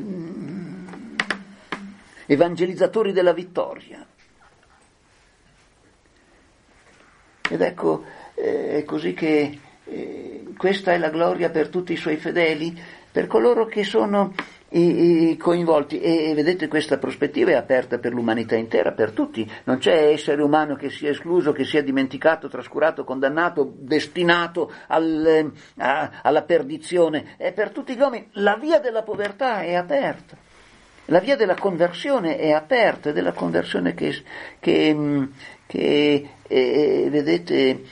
evangelizzatori della vittoria. Ed ecco, è così che questa è la gloria per tutti i suoi fedeli, per coloro che sono coinvolti, e vedete questa prospettiva è aperta per l'umanità intera, per tutti, non c'è essere umano che sia escluso, che sia dimenticato, trascurato, condannato, destinato alla perdizione, è per tutti gli uomini. La via della povertà è aperta, la via della conversione è aperta, ed è la conversione che vedete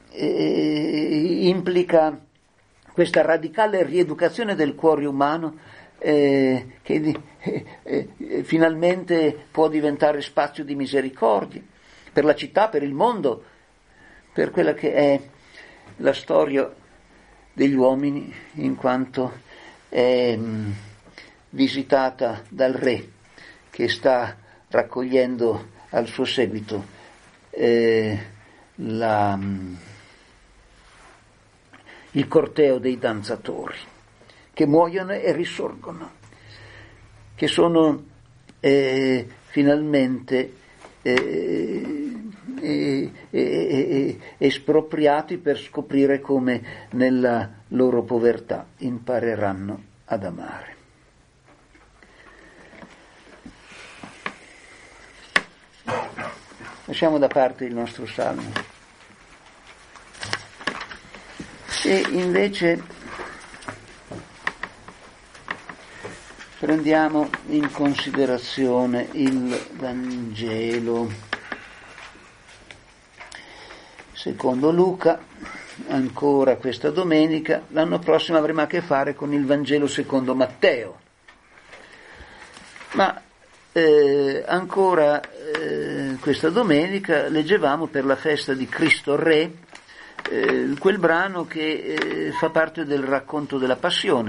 implica questa radicale rieducazione del cuore umano, che finalmente può diventare spazio di misericordia per la città, per il mondo, per quella che è la storia degli uomini, in quanto è visitata dal Re che sta raccogliendo al suo seguito il corteo dei danzatori che muoiono e risorgono, che sono finalmente espropriati per scoprire come nella loro povertà impareranno ad amare. Lasciamo da parte il nostro salmo e invece prendiamo in considerazione il Vangelo secondo Luca, ancora questa domenica. L'anno prossimo avremo a che fare con il Vangelo secondo Matteo, ma ancora questa domenica leggevamo per la festa di Cristo Re quel brano che fa parte del racconto della Passione.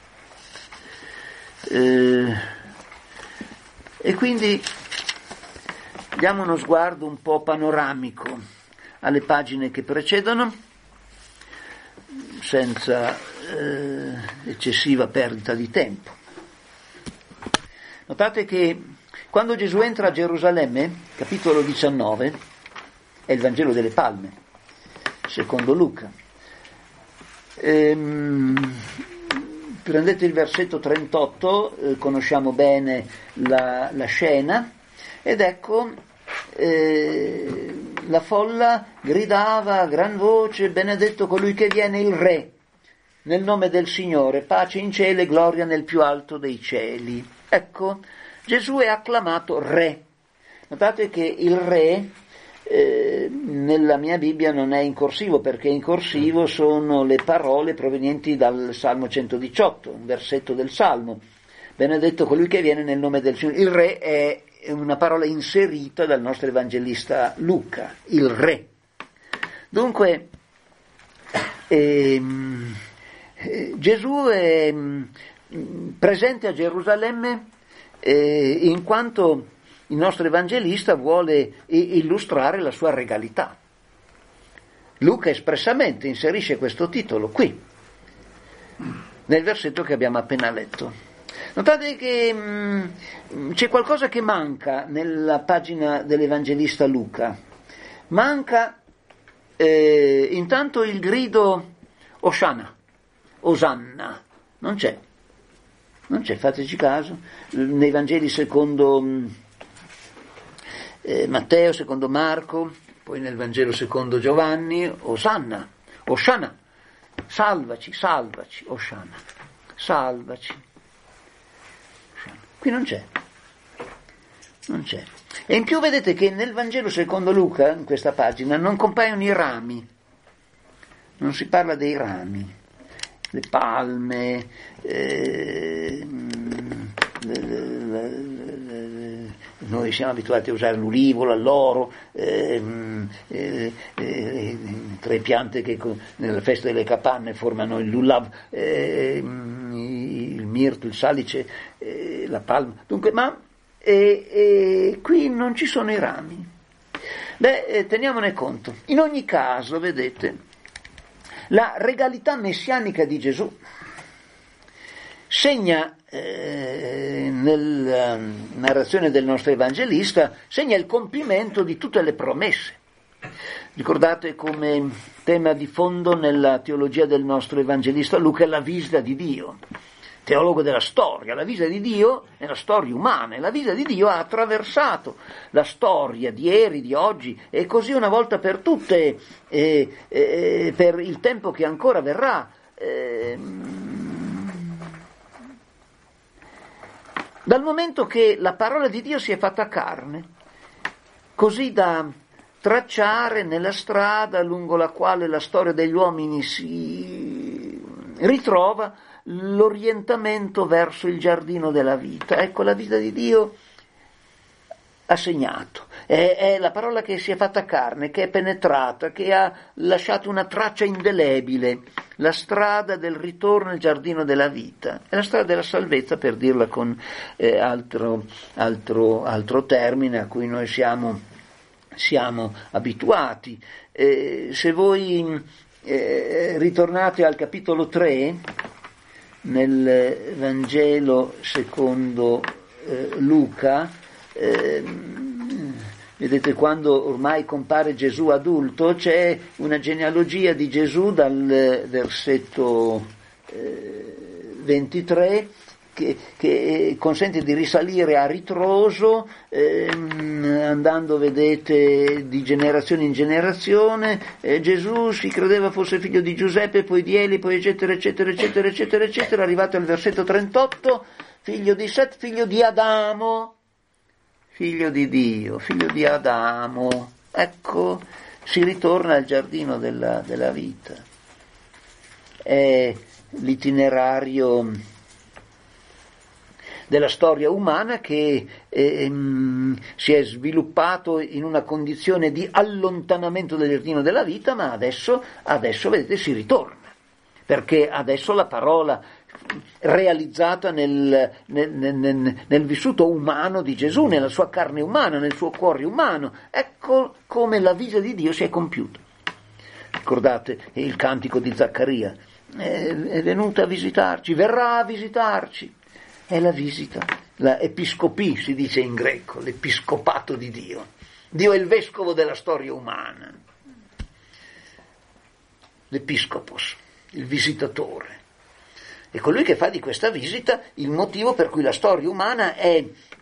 E quindi diamo uno sguardo un po' panoramico alle pagine che precedono, senza eccessiva perdita di tempo. Notate che quando Gesù entra a Gerusalemme, capitolo 19, è il Vangelo delle Palme, secondo Luca. Prendete il versetto 38, conosciamo bene la scena, ed ecco la folla gridava a gran voce: benedetto colui che viene, il Re, nel nome del Signore, pace in cielo e gloria nel più alto dei cieli. Ecco, Gesù è acclamato Re. Notate che il Re nella mia Bibbia non è in corsivo, perché in corsivo sono le parole provenienti dal Salmo 118, un versetto del Salmo: benedetto colui che viene nel nome del Signore. Il Re è una parola inserita dal nostro evangelista Luca, il Re. Dunque Gesù è presente a Gerusalemme in quanto il nostro evangelista vuole illustrare la sua regalità. Luca espressamente inserisce questo titolo qui, nel versetto che abbiamo appena letto. Notate che c'è qualcosa che manca nella pagina dell'evangelista Luca. Manca intanto il grido Osanna, non c'è, fateci caso. Nei Vangeli secondo Matteo, secondo Marco, poi nel Vangelo secondo Giovanni, Osanna, salvaci, Osanna, salvaci. Qui non c'è. E in più vedete che nel Vangelo secondo Luca, in questa pagina, non compaiono i rami, non si parla dei rami, le palme, noi siamo abituati a usare l'ulivo, l'alloro, tre piante che nella festa delle capanne formano il lullav, il mirto, il salice, la palma. Dunque, ma qui non ci sono i rami. Teniamone conto. In ogni caso, vedete, la regalità messianica di Gesù segna, nella narrazione del nostro evangelista, segna il compimento di tutte le promesse. Ricordate come tema di fondo nella teologia del nostro evangelista Luca è la visita di Dio. Teologo della storia, la visita di Dio è la storia umana, e la visita di Dio ha attraversato la storia di ieri, di oggi, e così una volta per tutte, per il tempo che ancora verrà. Dal momento che la parola di Dio si è fatta carne, così da tracciare nella strada lungo la quale la storia degli uomini si ritrova l'orientamento verso il giardino della vita. Ecco, la vita di Dio ha segnato, è la parola che si è fatta carne, che è penetrata, che ha lasciato una traccia indelebile, la strada del ritorno al giardino della vita, è la strada della salvezza, per dirla con altro termine a cui noi siamo abituati. Se voi ritornate al capitolo 3 nel Vangelo secondo Luca, vedete, quando ormai compare Gesù adulto, c'è una genealogia di Gesù dal versetto 23 che consente di risalire a ritroso, andando, vedete, di generazione in generazione. Gesù si credeva fosse figlio di Giuseppe, poi di Eli, poi eccetera, arrivato al versetto 38, figlio di Set, figlio di Adamo, figlio di Dio, figlio di Adamo. Ecco, si ritorna al giardino della vita. È l'itinerario della storia umana che si è sviluppato in una condizione di allontanamento del giardino della vita, ma adesso vedete si ritorna, perché adesso la parola realizzata nel vissuto umano di Gesù, nella sua carne umana, nel suo cuore umano, ecco come la visita di Dio si è compiuta. Ricordate il cantico di Zaccaria, è venuta a visitarci, verrà a visitarci. È la visita, la episcopì si dice in greco, l'episcopato di Dio. Dio è il vescovo della storia umana, l'episcopos, il visitatore. È colui che fa di questa visita il motivo per cui la storia umana è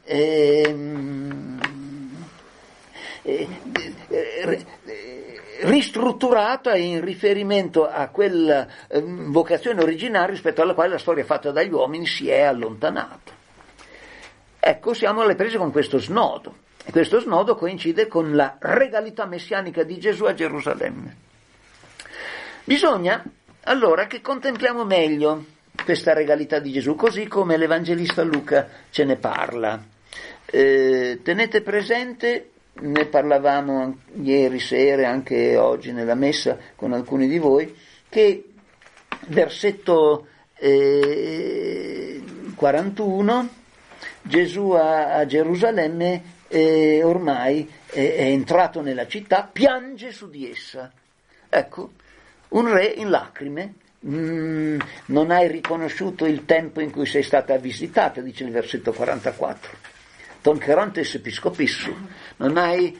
ristrutturata in riferimento a quella vocazione originaria rispetto alla quale la storia fatta dagli uomini si è allontanata. Ecco, siamo alle prese con questo snodo, e questo snodo coincide con la regalità messianica di Gesù a Gerusalemme. Bisogna allora che contempliamo meglio questa regalità di Gesù, così come l'Evangelista Luca ce ne parla. Tenete presente, ne parlavamo ieri sera, anche oggi nella messa con alcuni di voi, che versetto 41, Gesù a Gerusalemme ormai è entrato nella città, piange su di essa. Ecco, un re in lacrime. Non hai riconosciuto il tempo in cui sei stata visitata, dice il versetto 44. Ton Cherontes episcopissu, non hai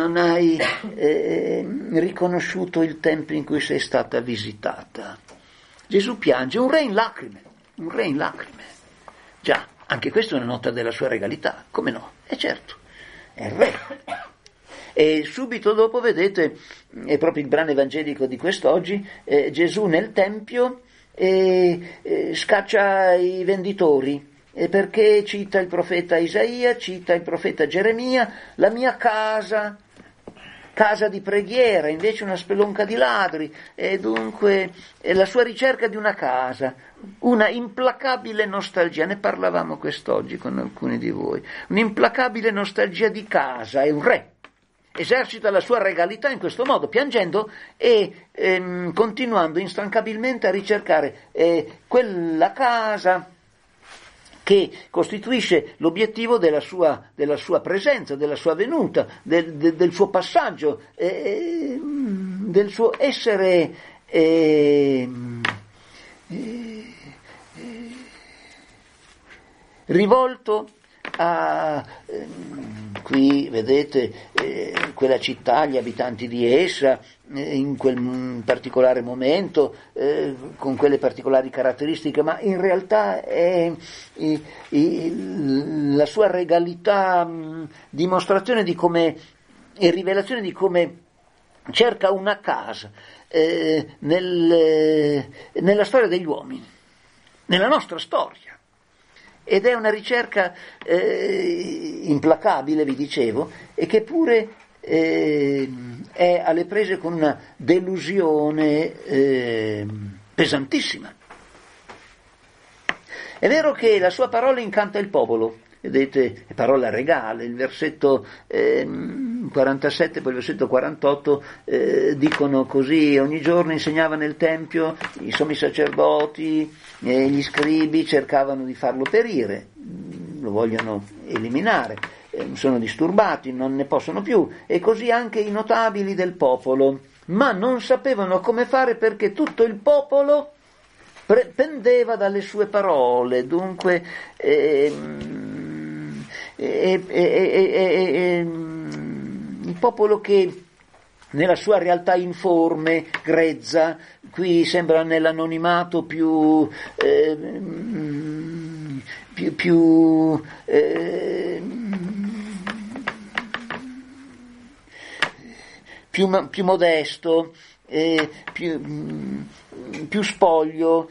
riconosciuto il tempo in cui sei stata visitata. Gesù piange, un re in lacrime. Già, anche questa è una nota della sua regalità, come no? Certo, è il re. E subito dopo, vedete, è proprio il brano evangelico di quest'oggi, Gesù nel Tempio scaccia i venditori, perché cita il profeta Isaia, cita il profeta Geremia, la mia casa di preghiera, invece una spelonca di ladri, e dunque la sua ricerca di una casa, una implacabile nostalgia, ne parlavamo quest'oggi con alcuni di voi, un'implacabile nostalgia di casa, è un re. Esercita la sua regalità in questo modo, piangendo e continuando instancabilmente a ricercare quella casa che costituisce l'obiettivo della sua presenza, della sua venuta, del suo passaggio, del suo essere rivolto a... Qui vedete quella città, gli abitanti di essa, in quel particolare momento, con quelle particolari caratteristiche, ma in realtà è la sua regalità, dimostrazione di come e rivelazione di come cerca una casa nella storia degli uomini, nella nostra storia. Ed è una ricerca implacabile, vi dicevo, e che pure è alle prese con una delusione pesantissima. È vero che la sua parola incanta il popolo, vedete, è parola regale, il versetto 47, poi il versetto 48 dicono così: ogni giorno insegnava nel Tempio, i sommi sacerdoti e gli scribi cercavano di farlo perire, lo vogliono eliminare, sono disturbati, non ne possono più, e così anche i notabili del popolo, ma non sapevano come fare perché tutto il popolo pendeva dalle sue parole. Dunque il popolo che nella sua realtà informe, grezza, qui sembra nell'anonimato più modesto, più spoglio,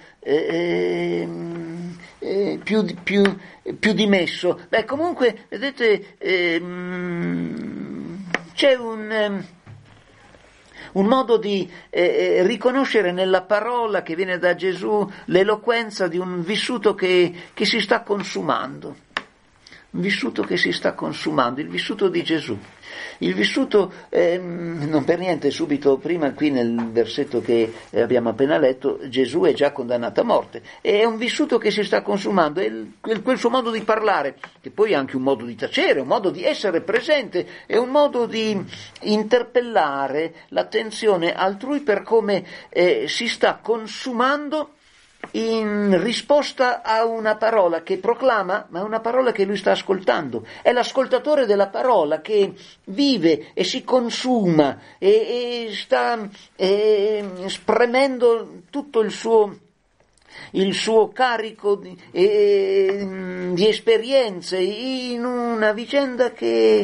più dimesso. Beh, comunque, vedete, c'è un modo di riconoscere nella parola che viene da Gesù l'eloquenza di un vissuto che si sta consumando. Un vissuto che si sta consumando, il vissuto di Gesù. Il vissuto, non per niente, subito prima qui nel versetto che abbiamo appena letto, Gesù è già condannato a morte. È un vissuto che si sta consumando, è quel suo modo di parlare, che poi è anche un modo di tacere, un modo di essere presente, è un modo di interpellare l'attenzione altrui per come si sta consumando in risposta a una parola che proclama, ma è una parola che lui sta ascoltando. È l'ascoltatore della parola che vive e si consuma e sta spremendo tutto il suo carico di esperienze in una vicenda che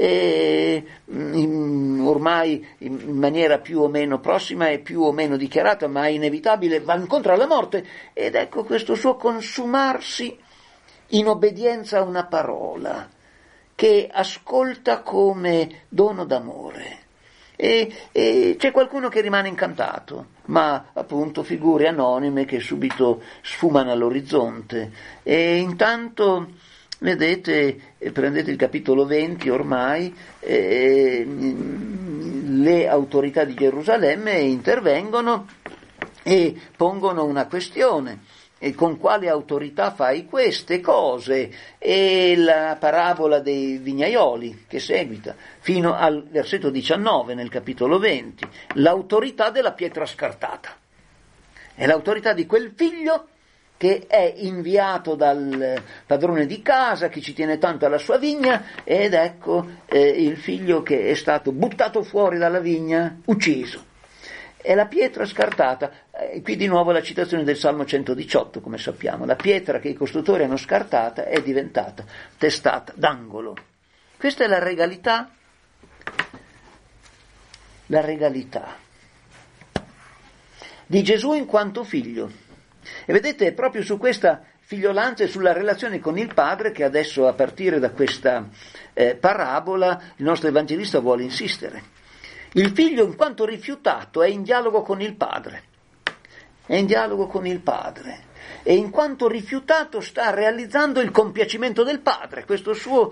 ormai in maniera più o meno prossima e più o meno dichiarata, ma inevitabile, va incontro alla morte. Ed ecco questo suo consumarsi in obbedienza a una parola che ascolta come dono d'amore. E c'è qualcuno che rimane incantato, ma appunto figure anonime che subito sfumano all'orizzonte. E intanto, vedete, prendete il capitolo 20 ormai, le autorità di Gerusalemme intervengono e pongono una questione: e con quale autorità fai queste cose? E la parabola dei vignaioli che seguita fino al versetto 19 nel capitolo 20, l'autorità della pietra scartata, è l'autorità di quel figlio che è inviato dal padrone di casa, che ci tiene tanto alla sua vigna, ed ecco il figlio che è stato buttato fuori dalla vigna, ucciso. È la pietra scartata. Qui di nuovo la citazione del Salmo 118, come sappiamo: la pietra che i costruttori hanno scartata è diventata testata d'angolo. Questa è la regalità di Gesù in quanto figlio. E vedete, è proprio su questa figliolanza e sulla relazione con il Padre che adesso, a partire da questa parabola, il nostro evangelista vuole insistere. Il figlio, in quanto rifiutato, è in dialogo con il Padre. È in dialogo con il Padre. E in quanto rifiutato sta realizzando il compiacimento del Padre, questo suo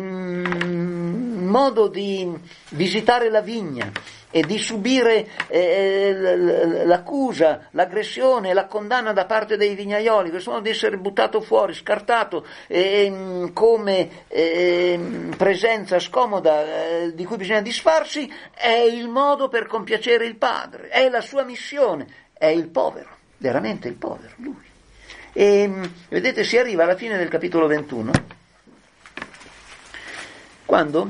modo di visitare la vigna e di subire l'accusa, l'aggressione, la condanna da parte dei vignaioli, questo modo di essere buttato fuori, scartato come presenza scomoda di cui bisogna disfarsi, è il modo per compiacere il Padre, è la sua missione, è il povero, veramente il povero, lui. E vedete, si arriva alla fine del capitolo 21, quando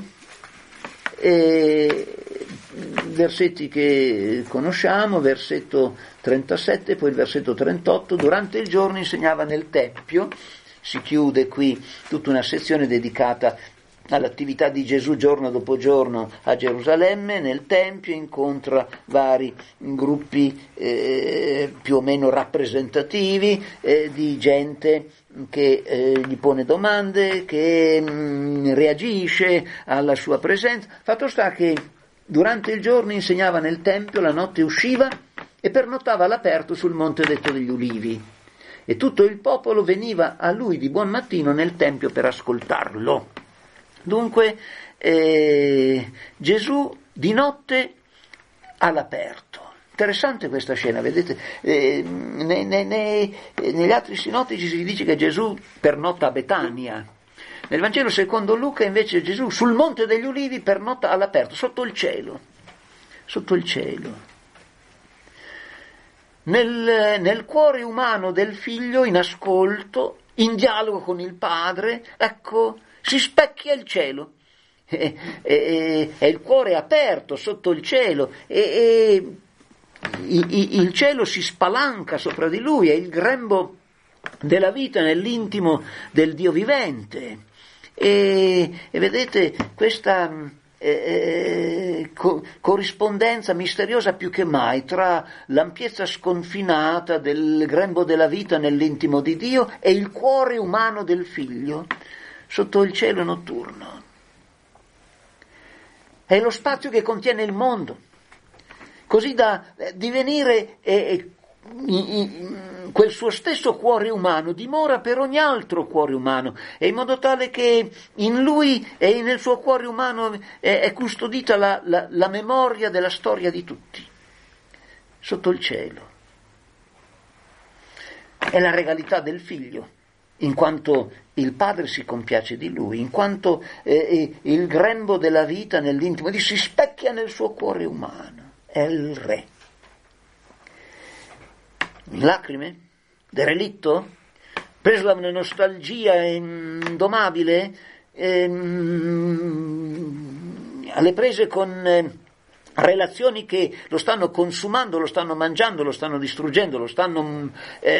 versetti che conosciamo, versetto 37, poi il versetto 38, durante il giorno insegnava nel Tempio. Si chiude qui tutta una sezione dedicata all'attività di Gesù giorno dopo giorno a Gerusalemme. Nel Tempio incontra vari gruppi più o meno rappresentativi di gente che gli pone domande, che reagisce alla sua presenza. Fatto sta che durante il giorno insegnava nel Tempio, la notte usciva e pernottava all'aperto sul monte detto degli Ulivi, e tutto il popolo veniva a lui di buon mattino nel Tempio per ascoltarlo. Dunque Gesù di notte all'aperto. Interessante questa scena, vedete? Negli altri sinottici si dice che Gesù pernotta a Betania. Nel Vangelo secondo Luca invece Gesù sul Monte degli Ulivi pernotta all'aperto, sotto il cielo. Sotto il cielo. Nel cuore umano del figlio, in ascolto, in dialogo con il Padre, ecco, si specchia il cielo. È il cuore aperto sotto il cielo e il cielo si spalanca sopra di lui, è il grembo della vita nell'intimo del Dio vivente. E vedete questa corrispondenza misteriosa più che mai tra l'ampiezza sconfinata del grembo della vita nell'intimo di Dio e il cuore umano del figlio sotto il cielo notturno. È lo spazio che contiene il mondo, così da divenire quel suo stesso cuore umano dimora per ogni altro cuore umano, e in modo tale che in lui e nel suo cuore umano è custodita la memoria della storia di tutti, sotto il cielo. È la regalità del figlio, in quanto il padre si compiace di lui, in quanto il grembo della vita nell'intimo si specchia nel suo cuore umano, è il re. Lacrime? Derelitto? Preso da una nostalgia indomabile? Alle prese con relazioni che lo stanno consumando, lo stanno mangiando, lo stanno distruggendo, lo stanno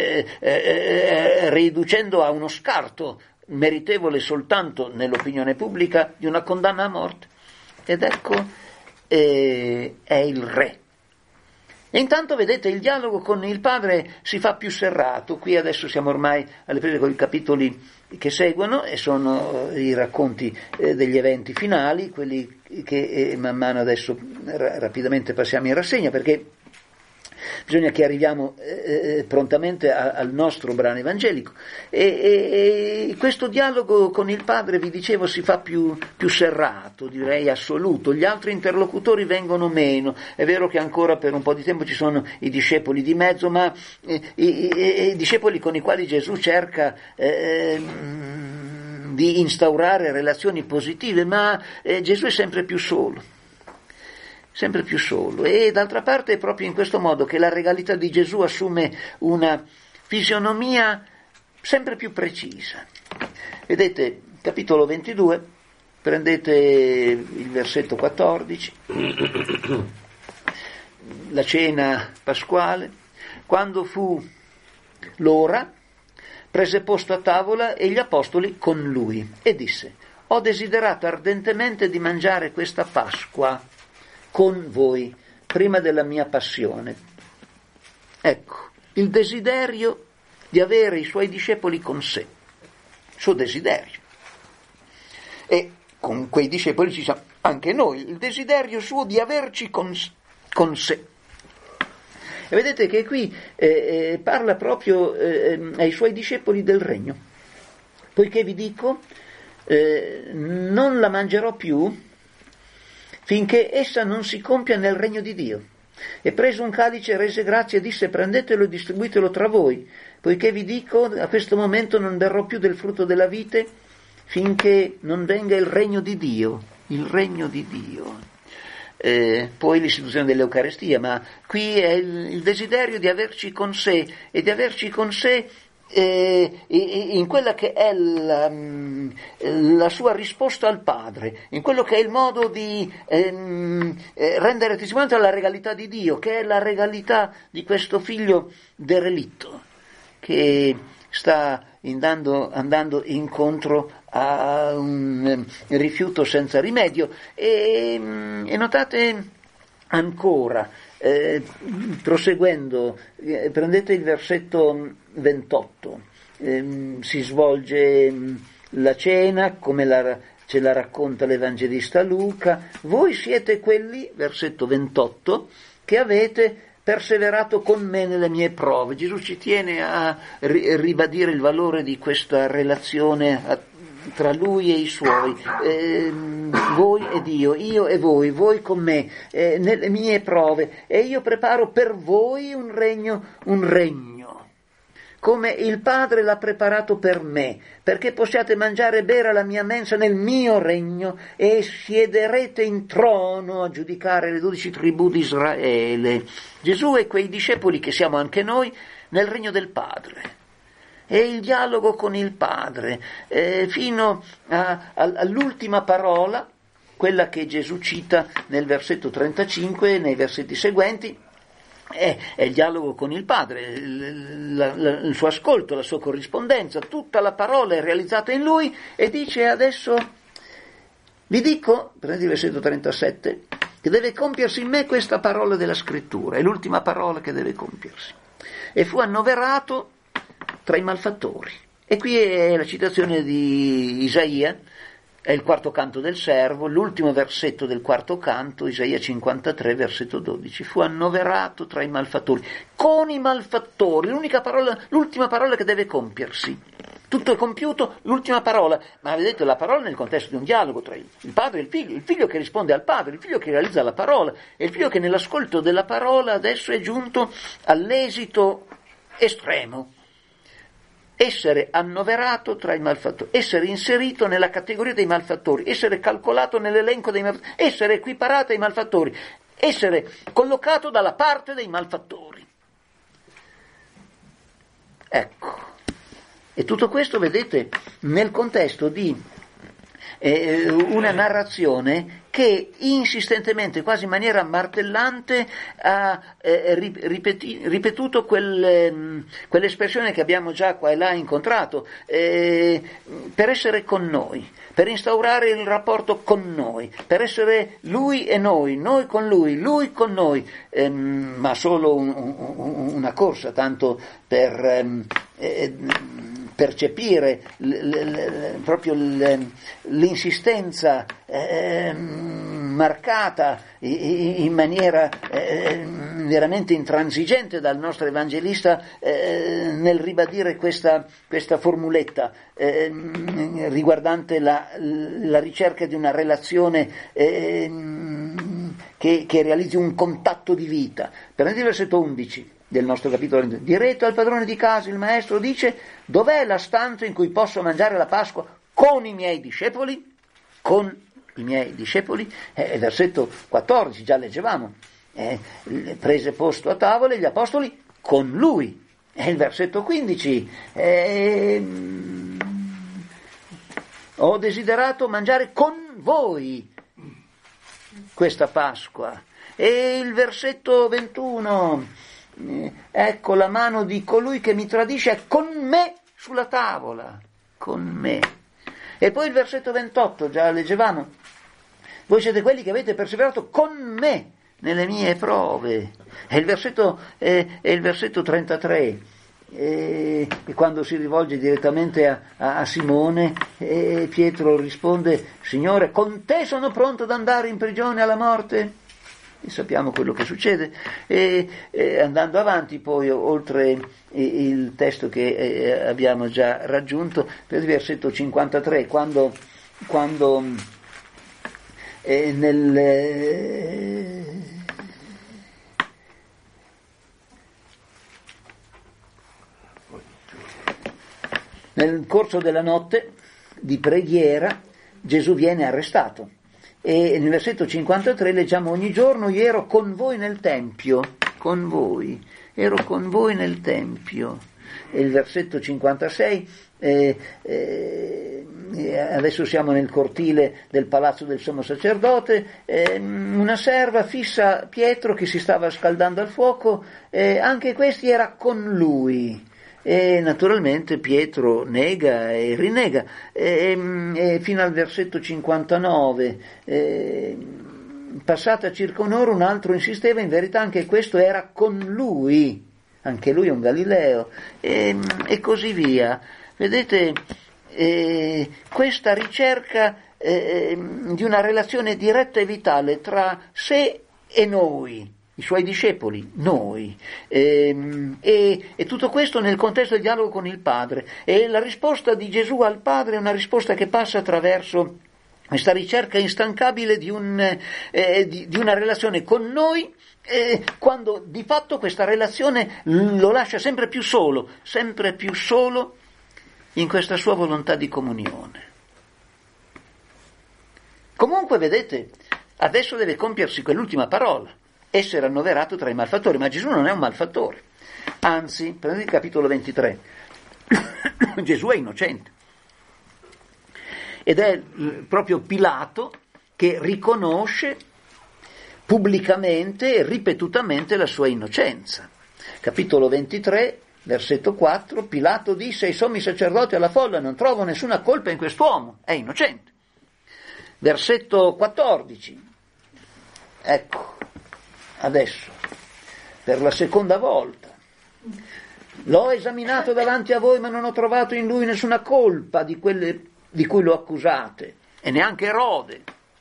riducendo a uno scarto meritevole soltanto nell'opinione pubblica di una condanna a morte. Ed ecco, è il re. E intanto vedete il dialogo con il padre si fa più serrato. Qui adesso siamo ormai alle prese con i capitoli che seguono, e sono i racconti degli eventi finali, quelli che man mano adesso rapidamente passiamo in rassegna, perché bisogna che arriviamo prontamente al nostro brano evangelico, e questo dialogo con il Padre, vi dicevo, si fa più serrato, direi assoluto. Gli altri interlocutori vengono meno. È vero che ancora per un po' di tempo ci sono i discepoli di mezzo, ma i discepoli con i quali Gesù cerca di instaurare relazioni positive, ma Gesù è sempre più solo. Sempre più solo, e d'altra parte è proprio in questo modo che la regalità di Gesù assume una fisionomia sempre più precisa. Vedete, capitolo 22, prendete il versetto 14, la cena pasquale. Quando fu l'ora, prese posto a tavola e gli apostoli con lui e disse: ho desiderato ardentemente di mangiare questa Pasqua con voi, prima della mia passione. Ecco, il desiderio di avere i suoi discepoli con sé, il suo desiderio. E con quei discepoli ci siamo anche noi, il desiderio suo di averci con sé. E vedete che qui parla proprio ai suoi discepoli del regno. Poiché vi dico, non la mangerò più finché essa non si compia nel regno di Dio. E preso un calice, rese grazie e disse: prendetelo e distribuitelo tra voi, poiché vi dico, a questo momento non berrò più del frutto della vite finché non venga il regno di Dio. Il regno di Dio. Poi l'istituzione dell'Eucarestia, ma qui è il desiderio di averci con sé, e di averci con sé in quella che è la sua risposta al Padre, in quello che è il modo di rendere testimonianza alla regalità di Dio, che è la regalità di questo figlio derelitto, che sta andando incontro a un rifiuto senza rimedio. E notate ancora, proseguendo, prendete il versetto 28, si svolge la cena come ce la racconta l'Evangelista Luca. Voi siete quelli, versetto 28, che avete perseverato con me nelle mie prove. Gesù ci tiene a ribadire il valore di questa relazione tra lui e i suoi, voi ed io e voi con me, nelle mie prove, e io preparo per voi un regno, come il Padre l'ha preparato per me, perché possiate mangiare e bere alla mia mensa nel mio regno, e siederete in trono a giudicare le 12 tribù di Israele. Gesù e quei discepoli che siamo anche noi nel regno del Padre. E il dialogo con il Padre, fino all'ultima parola, quella che Gesù cita nel versetto 35 e nei versetti seguenti, è il dialogo con il Padre, il suo ascolto, la sua corrispondenza, tutta la parola è realizzata in lui, e dice: adesso vi dico, prendete il versetto 37, che deve compiersi in me questa parola della scrittura, è l'ultima parola che deve compiersi. E fu annoverato tra i malfattori. E qui è la citazione di Isaia, è il quarto canto del servo, l'ultimo versetto del quarto canto, Isaia 53, versetto 12. Fu annoverato tra i malfattori. Con i malfattori, l'ultima parola che deve compiersi. Tutto è compiuto, l'ultima parola. Ma vedete, la parola nel contesto di un dialogo tra il padre e il figlio che risponde al padre, il figlio che realizza la parola, e il figlio che nell'ascolto della parola adesso è giunto all'esito estremo. Essere annoverato tra i malfattori, essere inserito nella categoria dei malfattori, essere calcolato nell'elenco dei malfattori, essere equiparato ai malfattori, essere collocato dalla parte dei malfattori. Ecco. E tutto questo, vedete, nel contesto di una narrazione che insistentemente, quasi in maniera martellante, ha ripetuto quell'espressione che abbiamo già qua e là incontrato, per essere con noi, per instaurare il rapporto con noi, per essere lui e noi con lui con noi, ma solo una corsa, tanto per percepire proprio l'insistenza marcata in maniera veramente intransigente dal nostro evangelista nel ribadire questa formuletta riguardante la ricerca di una relazione che realizzi un contatto di vita. Prendete il versetto 11 del nostro capitolo. Diretto al padrone di casa, il maestro dice: dov'è la stanza in cui posso mangiare la Pasqua con i miei discepoli? Con i miei discepoli? Versetto 14, già leggevamo. Prese posto a tavola gli apostoli con lui. Il versetto 15. Ho desiderato mangiare con voi questa Pasqua. E il versetto 21. Ecco la mano di colui che mi tradisce è con me sulla tavola, con me. E poi il versetto 28, già leggevamo: voi siete quelli che avete perseverato con me nelle mie prove. E il versetto 33, e quando si rivolge direttamente a Simone, Pietro risponde: Signore, con te sono pronto ad andare in prigione alla morte. E sappiamo quello che succede. Andando avanti poi, oltre il testo che abbiamo già raggiunto, per il versetto 53, quando nel corso della notte di preghiera Gesù viene arrestato. E nel versetto 53 leggiamo: ogni giorno io ero con voi nel Tempio, con voi, ero con voi nel Tempio. E il versetto 56, adesso siamo nel cortile del palazzo del sommo sacerdote, una serva fissa Pietro che si stava scaldando al fuoco, anche questi era con lui. E naturalmente Pietro nega e rinnega, fino al versetto 59, passata circa un'ora un altro insisteva: in verità anche questo era con lui, anche lui è un Galileo, e così via. Vedete, questa ricerca di una relazione diretta e vitale tra sé e noi, i suoi discepoli, noi, e tutto questo nel contesto del dialogo con il Padre. E la risposta di Gesù al Padre è una risposta che passa attraverso questa ricerca instancabile di una relazione con noi, quando di fatto questa relazione lo lascia sempre più solo in questa sua volontà di comunione. Comunque, vedete, adesso deve compiersi quell'ultima parola: essere annoverato tra i malfattori. Ma Gesù non è un malfattore, anzi, prendete il capitolo 23, Gesù è innocente, ed è proprio Pilato che riconosce pubblicamente e ripetutamente la sua innocenza. Capitolo 23, versetto 4: Pilato disse ai sommi sacerdoti e alla folla: non trovo nessuna colpa in quest'uomo, è innocente. Versetto 14, ecco, adesso, per la seconda volta: l'ho esaminato davanti a voi, ma non ho trovato in lui nessuna colpa di quelle di cui lo accusate, e neanche Erode.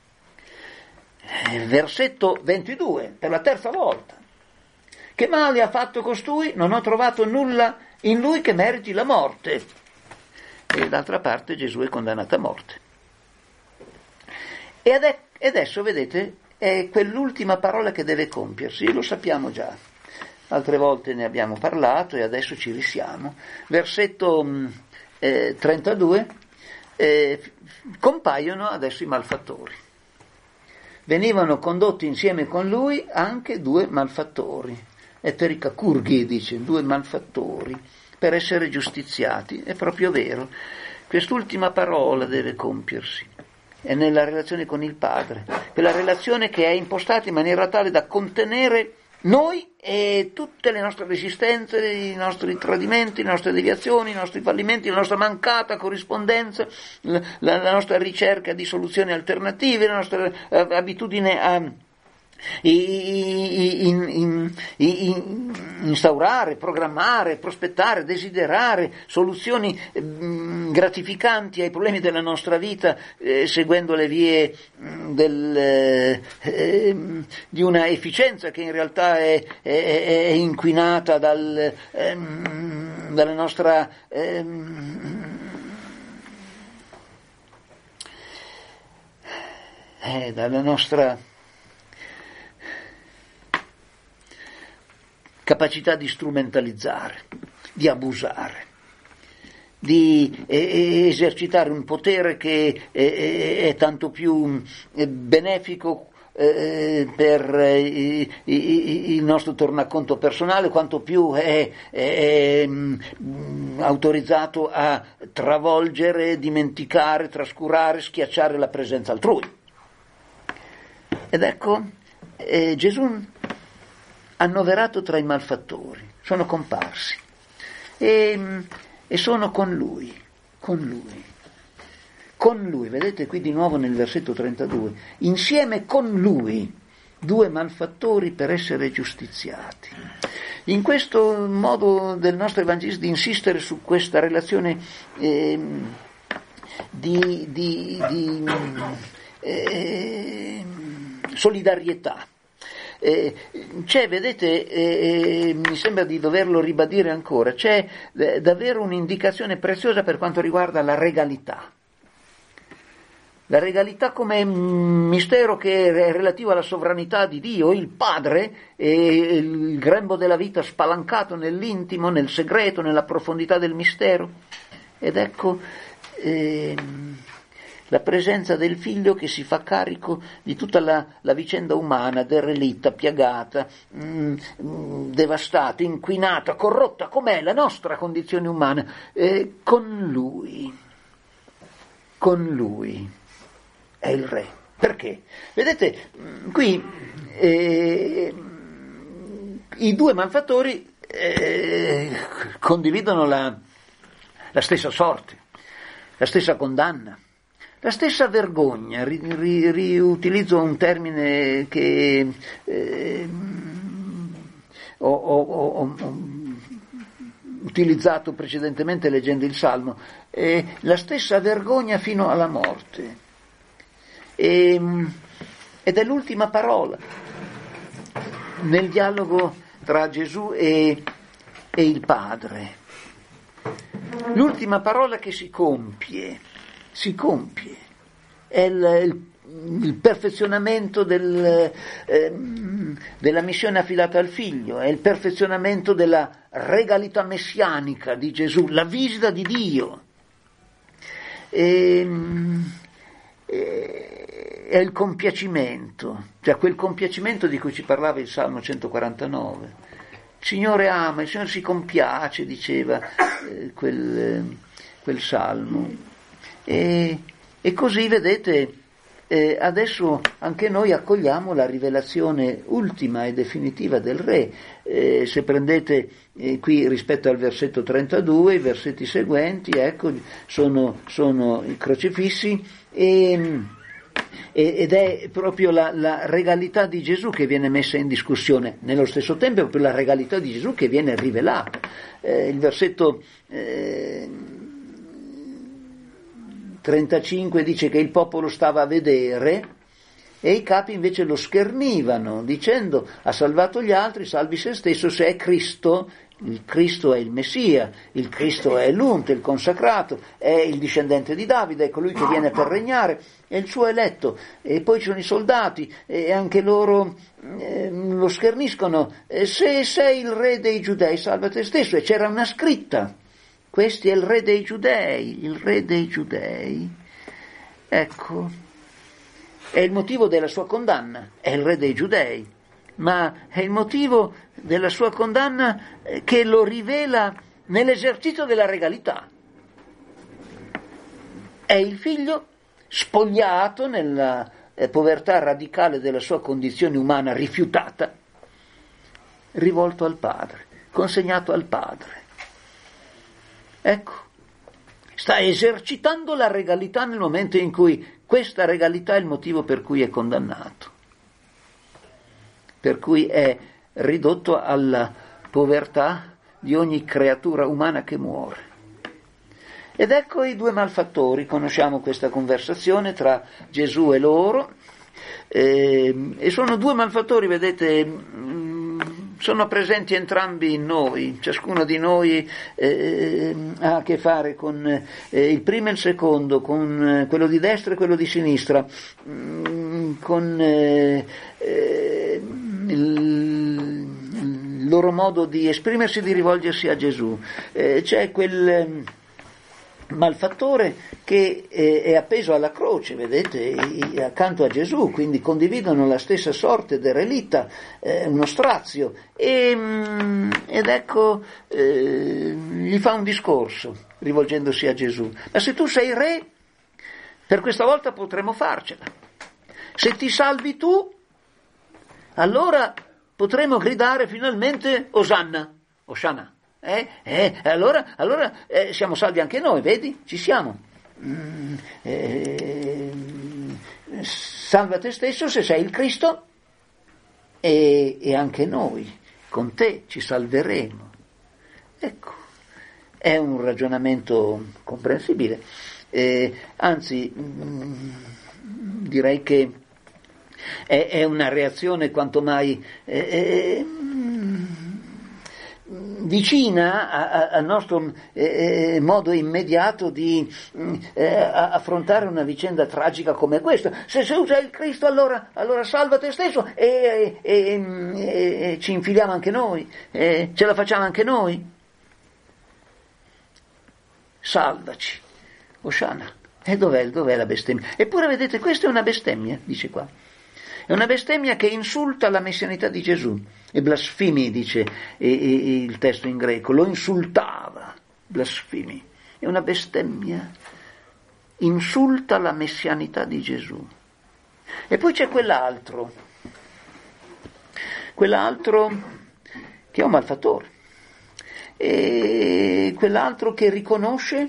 Versetto 22, per la terza volta: che male ha fatto costui? Non ho trovato nulla in lui che meriti la morte. E d'altra parte Gesù è condannato a morte. E adesso, vedete, è quell'ultima parola che deve compiersi, lo sappiamo già, altre volte ne abbiamo parlato e adesso ci risiamo. Versetto 32, compaiono adesso i malfattori. Venivano condotti insieme con lui anche due malfattori, etericacurghi, dice, due malfattori, per essere giustiziati. È proprio vero, quest'ultima parola deve compiersi. È nella relazione con il Padre, quella relazione che è impostata in maniera tale da contenere noi e tutte le nostre resistenze, i nostri tradimenti, le nostre deviazioni, i nostri fallimenti, la nostra mancata corrispondenza, la nostra ricerca di soluzioni alternative, la nostra abitudine a instaurare, programmare, prospettare, desiderare soluzioni gratificanti ai problemi della nostra vita, seguendo le vie di una efficienza che in realtà è inquinata dalla nostra capacità di strumentalizzare, di abusare, di esercitare un potere che è tanto più benefico per il nostro tornaconto personale, quanto più è autorizzato a travolgere, dimenticare, trascurare, schiacciare la presenza altrui. Ed ecco, Gesù annoverato tra i malfattori, sono comparsi e sono con lui, vedete qui di nuovo nel versetto 32, insieme con lui, due malfattori per essere giustiziati. In questo modo del nostro evangelista di insistere su questa relazione di solidarietà. C'è, vedete, mi sembra di doverlo ribadire ancora, c'è davvero un'indicazione preziosa per quanto riguarda la regalità. La regalità come mistero che è relativo alla sovranità di Dio, il Padre, e il grembo della vita spalancato nell'intimo, nel segreto, nella profondità del mistero. Ed ecco la presenza del Figlio che si fa carico di tutta la vicenda umana, derelitta, piagata, devastata, inquinata, corrotta, com'è la nostra condizione umana, con Lui è il Re. Perché? Vedete, qui i due malfattori condividono la stessa sorte, la stessa condanna, la stessa vergogna. Riutilizzo un termine che ho utilizzato precedentemente leggendo il Salmo, la stessa vergogna fino alla morte. Ed è l'ultima parola nel dialogo tra Gesù e il Padre. L'ultima parola che si compie, è il perfezionamento della missione affidata al Figlio, è il perfezionamento della regalità messianica di Gesù, la visita di Dio. È il compiacimento, cioè quel compiacimento di cui ci parlava il Salmo 149. Il Signore ama, il Signore si compiace, diceva quel Salmo. E così, vedete, adesso anche noi accogliamo la rivelazione ultima e definitiva del Re. Se prendete qui rispetto al versetto 32, i versetti seguenti, ecco, sono i crocifissi ed è proprio la regalità di Gesù che viene messa in discussione, nello stesso tempo è proprio la regalità di Gesù che viene rivelata. Il versetto 35 dice che il popolo stava a vedere e i capi invece lo schernivano dicendo: ha salvato gli altri, salvi se stesso, se è Cristo. Il Cristo è il Messia, il Cristo è l'unto, il consacrato, è il discendente di Davide, è colui che viene per regnare, è il suo eletto. E poi ci sono i soldati e anche loro lo scherniscono: se sei il re dei giudei, salva te stesso. E c'era una scritta: questo è il re dei giudei, il re dei giudei. Ecco, è il motivo della sua condanna, è il re dei giudei, ma è il motivo della sua condanna che lo rivela nell'esercizio della regalità. È il figlio spogliato nella povertà radicale della sua condizione umana rifiutata, rivolto al Padre, consegnato al Padre. Ecco, sta esercitando la regalità nel momento in cui questa regalità è il motivo per cui è condannato, per cui è ridotto alla povertà di ogni creatura umana che muore. Ed ecco i due malfattori, conosciamo questa conversazione tra Gesù e loro, e sono due malfattori, vedete, sono presenti entrambi in noi, ciascuno di noi ha a che fare con il primo e il secondo, con quello di destra e quello di sinistra, con il loro modo di esprimersi e di rivolgersi a Gesù. C'è quel malfattore che è appeso alla croce, vedete, accanto a Gesù, quindi condividono la stessa sorte, derelita, uno strazio, ed ecco, gli fa un discorso rivolgendosi a Gesù: ma se tu sei re, per questa volta potremo farcela, se ti salvi tu, allora potremo gridare finalmente Osanna, Osana. Allora siamo salvi anche noi, vedi? Ci siamo. Salva te stesso se sei il Cristo, e anche noi con te ci salveremo. Ecco, è un ragionamento comprensibile, anzi direi che è una reazione quanto mai vicina al nostro modo immediato di affrontare una vicenda tragica come questa. Se sei il Cristo, allora salva te stesso, e ci infiliamo anche noi, ce la facciamo anche noi. Salvaci, Osana. E dov'è la bestemmia? Eppure vedete, questa è una bestemmia, dice qua. È una bestemmia che insulta la messianità di Gesù. E blasfemi, dice il testo in greco, lo insultava, blasfemi. È una bestemmia, insulta la messianità di Gesù. E poi c'è quell'altro che è un malfattore, e quell'altro che riconosce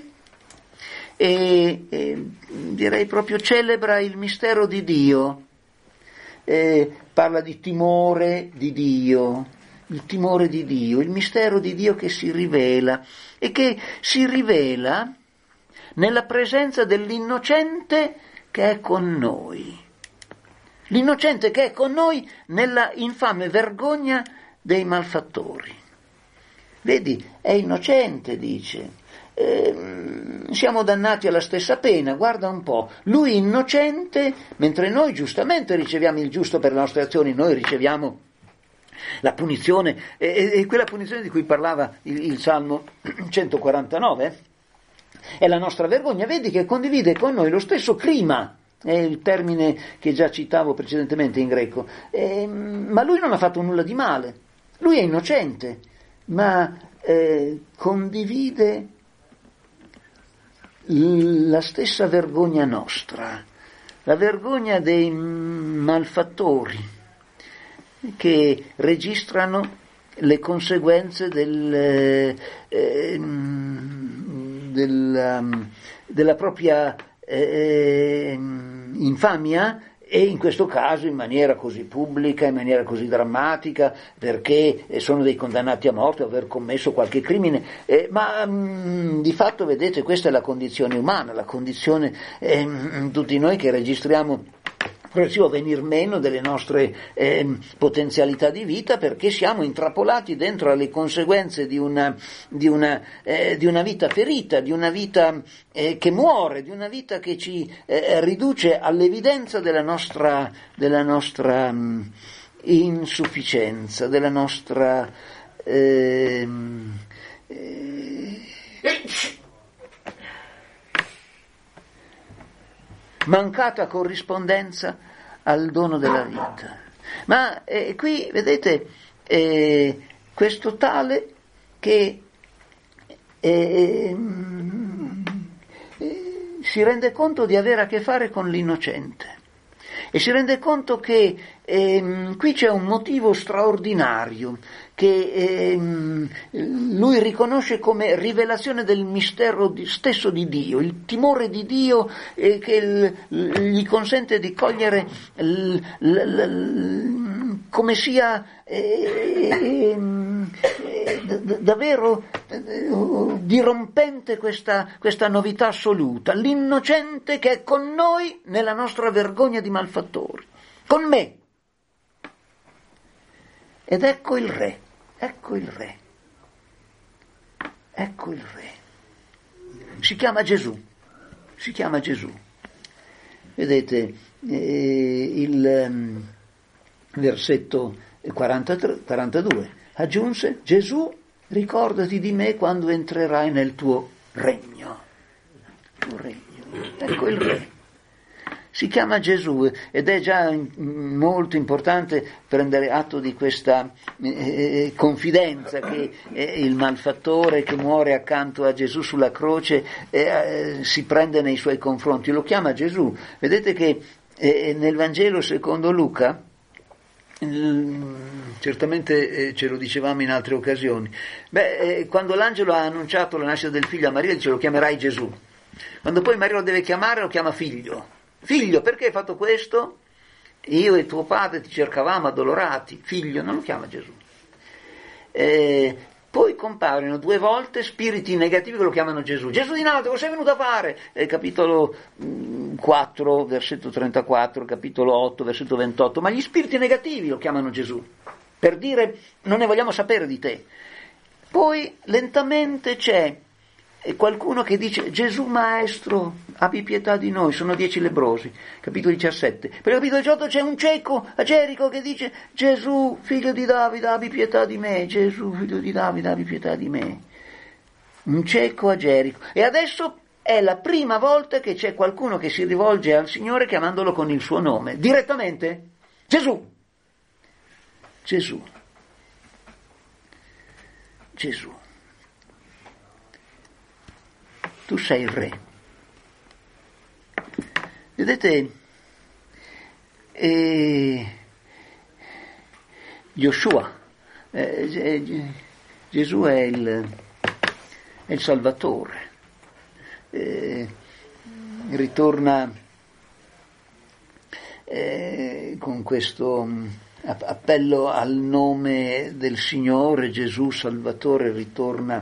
e direi proprio celebra il mistero di Dio. Parla di timore di Dio, il timore di Dio, il mistero di Dio che si rivela, e che si rivela nella presenza dell'innocente che è con noi. L'innocente che è con noi nella infame vergogna dei malfattori. Vedi, è innocente, dice. Siamo dannati alla stessa pena, guarda un po', lui innocente, mentre noi giustamente riceviamo il giusto per le nostre azioni, noi riceviamo la punizione, e quella punizione di cui parlava il Salmo 149 è la nostra vergogna. Vedi che condivide con noi lo stesso clima, è il termine che già citavo precedentemente in greco, ma lui non ha fatto nulla di male, lui è innocente, ma condivide la stessa vergogna nostra, la vergogna dei malfattori che registrano le conseguenze della propria infamia, e in questo caso in maniera così pubblica, in maniera così drammatica, perché sono dei condannati a morte o aver commesso qualche crimine, ma di fatto, vedete, questa è la condizione umana, la condizione tutti noi che registriamo progressivo venir meno delle nostre potenzialità di vita, perché siamo intrappolati dentro alle conseguenze di una vita ferita, di una vita che muore, di una vita che ci riduce all'evidenza della nostra insufficienza, della nostra mancata corrispondenza al dono della vita. Ma qui vedete questo tale che si rende conto di avere a che fare con l'innocente, e si rende conto che qui c'è un motivo straordinario che lui riconosce come rivelazione del mistero stesso di Dio, il timore di Dio che gli consente di cogliere come sia davvero dirompente questa novità assoluta, l'innocente che è con noi nella nostra vergogna di malfattori. con me. Ed ecco il re, ecco il re, ecco il re. Si chiama Gesù, si chiama Gesù. Vedete, il versetto 42 aggiunse: Gesù, ricordati di me quando entrerai nel tuo regno. Tuo regno. Ecco il re. Si chiama Gesù ed è già molto importante prendere atto di questa confidenza che il malfattore che muore accanto a Gesù sulla croce si prende nei suoi confronti. Lo chiama Gesù. Vedete che nel Vangelo secondo Luca, certamente ce lo dicevamo in altre occasioni, quando l'angelo ha annunciato la nascita del figlio a Maria, dice: lo chiamerai Gesù. Quando poi Maria lo deve chiamare, lo chiama figlio. Figlio, perché hai fatto questo? Io e tuo padre ti cercavamo addolorati. Figlio, non lo chiama Gesù. Poi compaiono 2 volte spiriti negativi che lo chiamano Gesù. Gesù di Nazareth, cosa sei venuto a fare? Capitolo 4, versetto 34, capitolo 8, versetto 28. Ma gli spiriti negativi lo chiamano Gesù, per dire: non ne vogliamo sapere di te. Poi lentamente c'è qualcuno che dice: Gesù maestro, abbi pietà di noi. Sono 10 lebbrosi, capitolo 17. Per il capitolo 18 c'è un cieco a Gerico che dice: Gesù figlio di Davide, abbi pietà di me. Gesù figlio di Davide, abbi pietà di me. Un cieco a Gerico. E adesso è la prima volta che c'è qualcuno che si rivolge al Signore chiamandolo con il suo nome direttamente: Gesù. Gesù. Gesù. Tu sei il re. Vedete, Yoshua, Gesù è il Salvatore, ritorna con questo appello al nome del Signore. Gesù Salvatore ritorna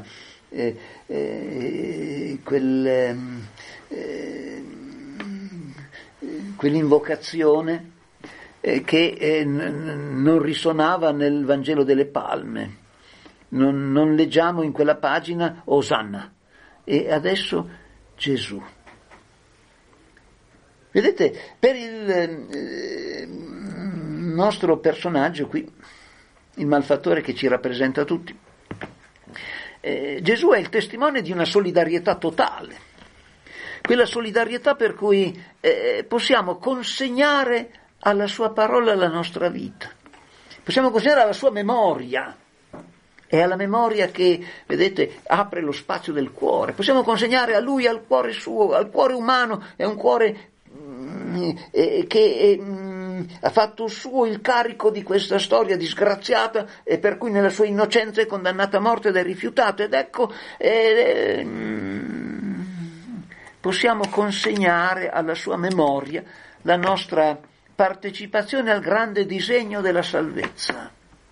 quell'invocazione che non risonava nel Vangelo delle Palme. Non leggiamo in quella pagina Osanna, e adesso Gesù. Vedete, per il nostro personaggio qui, il malfattore che ci rappresenta tutti, Gesù è il testimone di una solidarietà totale, quella solidarietà per cui possiamo consegnare alla sua parola la nostra vita, possiamo consegnare alla sua memoria, è alla memoria che, vedete, apre lo spazio del cuore, possiamo consegnare a lui, al cuore suo, al cuore umano. È un cuore che ha fatto suo il carico di questa storia disgraziata, e per cui nella sua innocenza è condannata a morte ed è rifiutato, ed ecco possiamo consegnare alla sua memoria la nostra partecipazione al grande disegno della salvezza.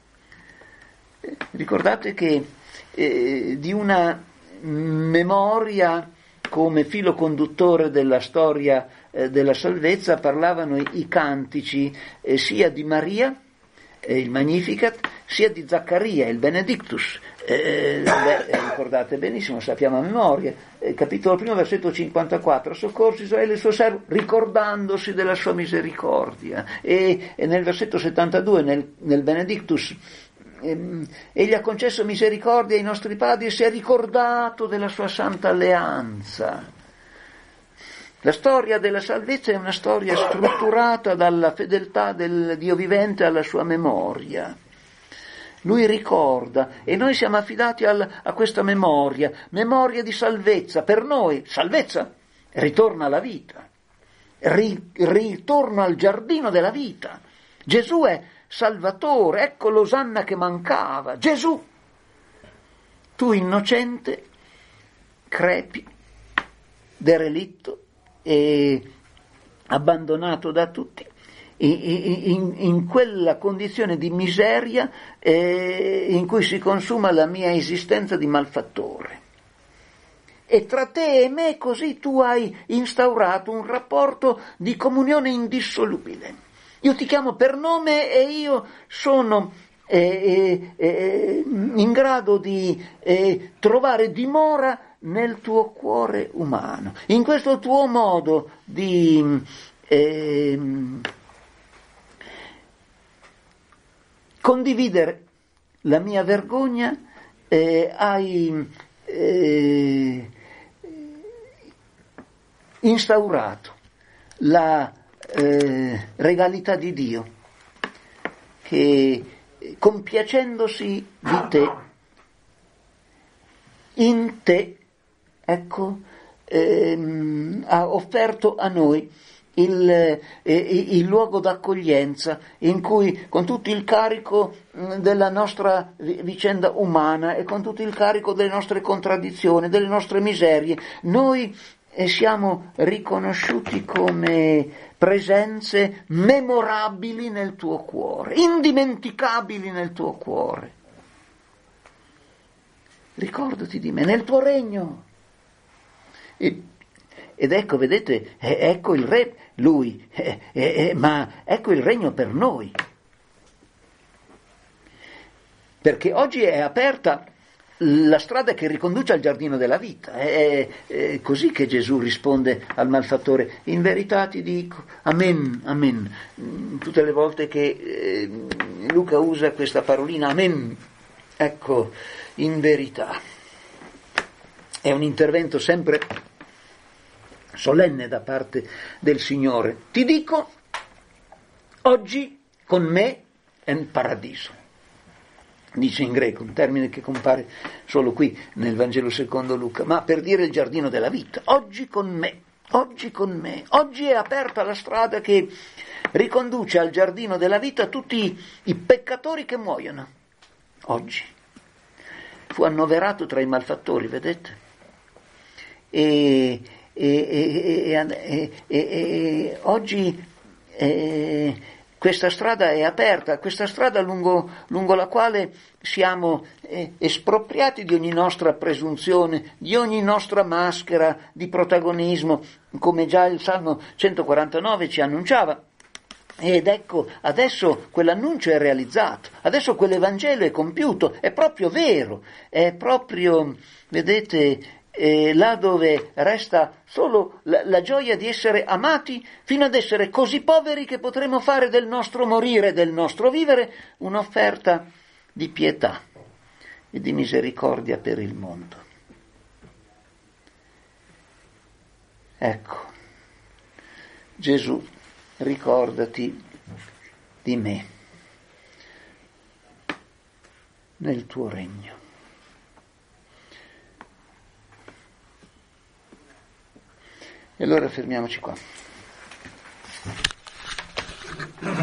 Ricordate che di una memoria come filo conduttore della storia della salvezza parlavano i cantici sia di Maria, il Magnificat, sia di Zaccaria, il Benedictus. Ricordate benissimo, sappiamo a memoria, capitolo 1, versetto 54: soccorsi Israele il suo servo, ricordandosi della sua misericordia. E nel versetto 72, nel Benedictus, egli ha concesso misericordia ai nostri padri e si è ricordato della sua santa alleanza. La storia della salvezza è una storia strutturata dalla fedeltà del Dio vivente alla sua memoria. Lui ricorda e noi siamo affidati a questa memoria di salvezza. Per noi salvezza, ritorno alla vita, ritorno al giardino della vita. Gesù è Salvatore, ecco l'osanna che mancava. Gesù, tu innocente, crepi, derelitto e abbandonato da tutti, in quella condizione di miseria in cui si consuma la mia esistenza di malfattore. E tra te e me così tu hai instaurato un rapporto di comunione indissolubile. Io ti chiamo per nome e io sono in grado di trovare dimora nel tuo cuore umano, in questo tuo modo di condividere la mia vergogna. Hai instaurato la regalità di Dio, che compiacendosi di te, in te, ecco, ha offerto a noi il luogo d'accoglienza in cui, con tutto il carico della nostra vicenda umana e con tutto il carico delle nostre contraddizioni, delle nostre miserie, noi siamo riconosciuti come presenze memorabili nel tuo cuore, indimenticabili nel tuo cuore. Ricordati di me nel tuo regno. Ed ecco, vedete, ecco il re, lui, ma ecco il regno per noi. Perché oggi è aperta la strada che riconduce al giardino della vita. È così che Gesù risponde al malfattore: in verità ti dico, amen, amen. Tutte le volte che Luca usa questa parolina, amen, ecco, in verità. È un intervento sempre solenne da parte del Signore. Ti dico, oggi con me è il paradiso. Dice in greco, un termine che compare solo qui nel Vangelo secondo Luca, ma per dire il giardino della vita. Oggi con me, oggi con me. Oggi è aperta la strada che riconduce al giardino della vita tutti i peccatori che muoiono. Oggi. Fu annoverato tra i malfattori, vedete? E oggi questa strada è aperta, questa strada lungo la quale siamo espropriati di ogni nostra presunzione, di ogni nostra maschera di protagonismo, come già il Salmo 149 ci annunciava. Ed ecco, adesso quell'annuncio è realizzato, adesso quell'Evangelo è compiuto, è proprio vero, è proprio, vedete, là dove resta solo la gioia di essere amati, fino ad essere così poveri che potremo fare del nostro morire, del nostro vivere, un'offerta di pietà e di misericordia per il mondo. Ecco, Gesù, ricordati di me nel tuo regno. E allora fermiamoci qua.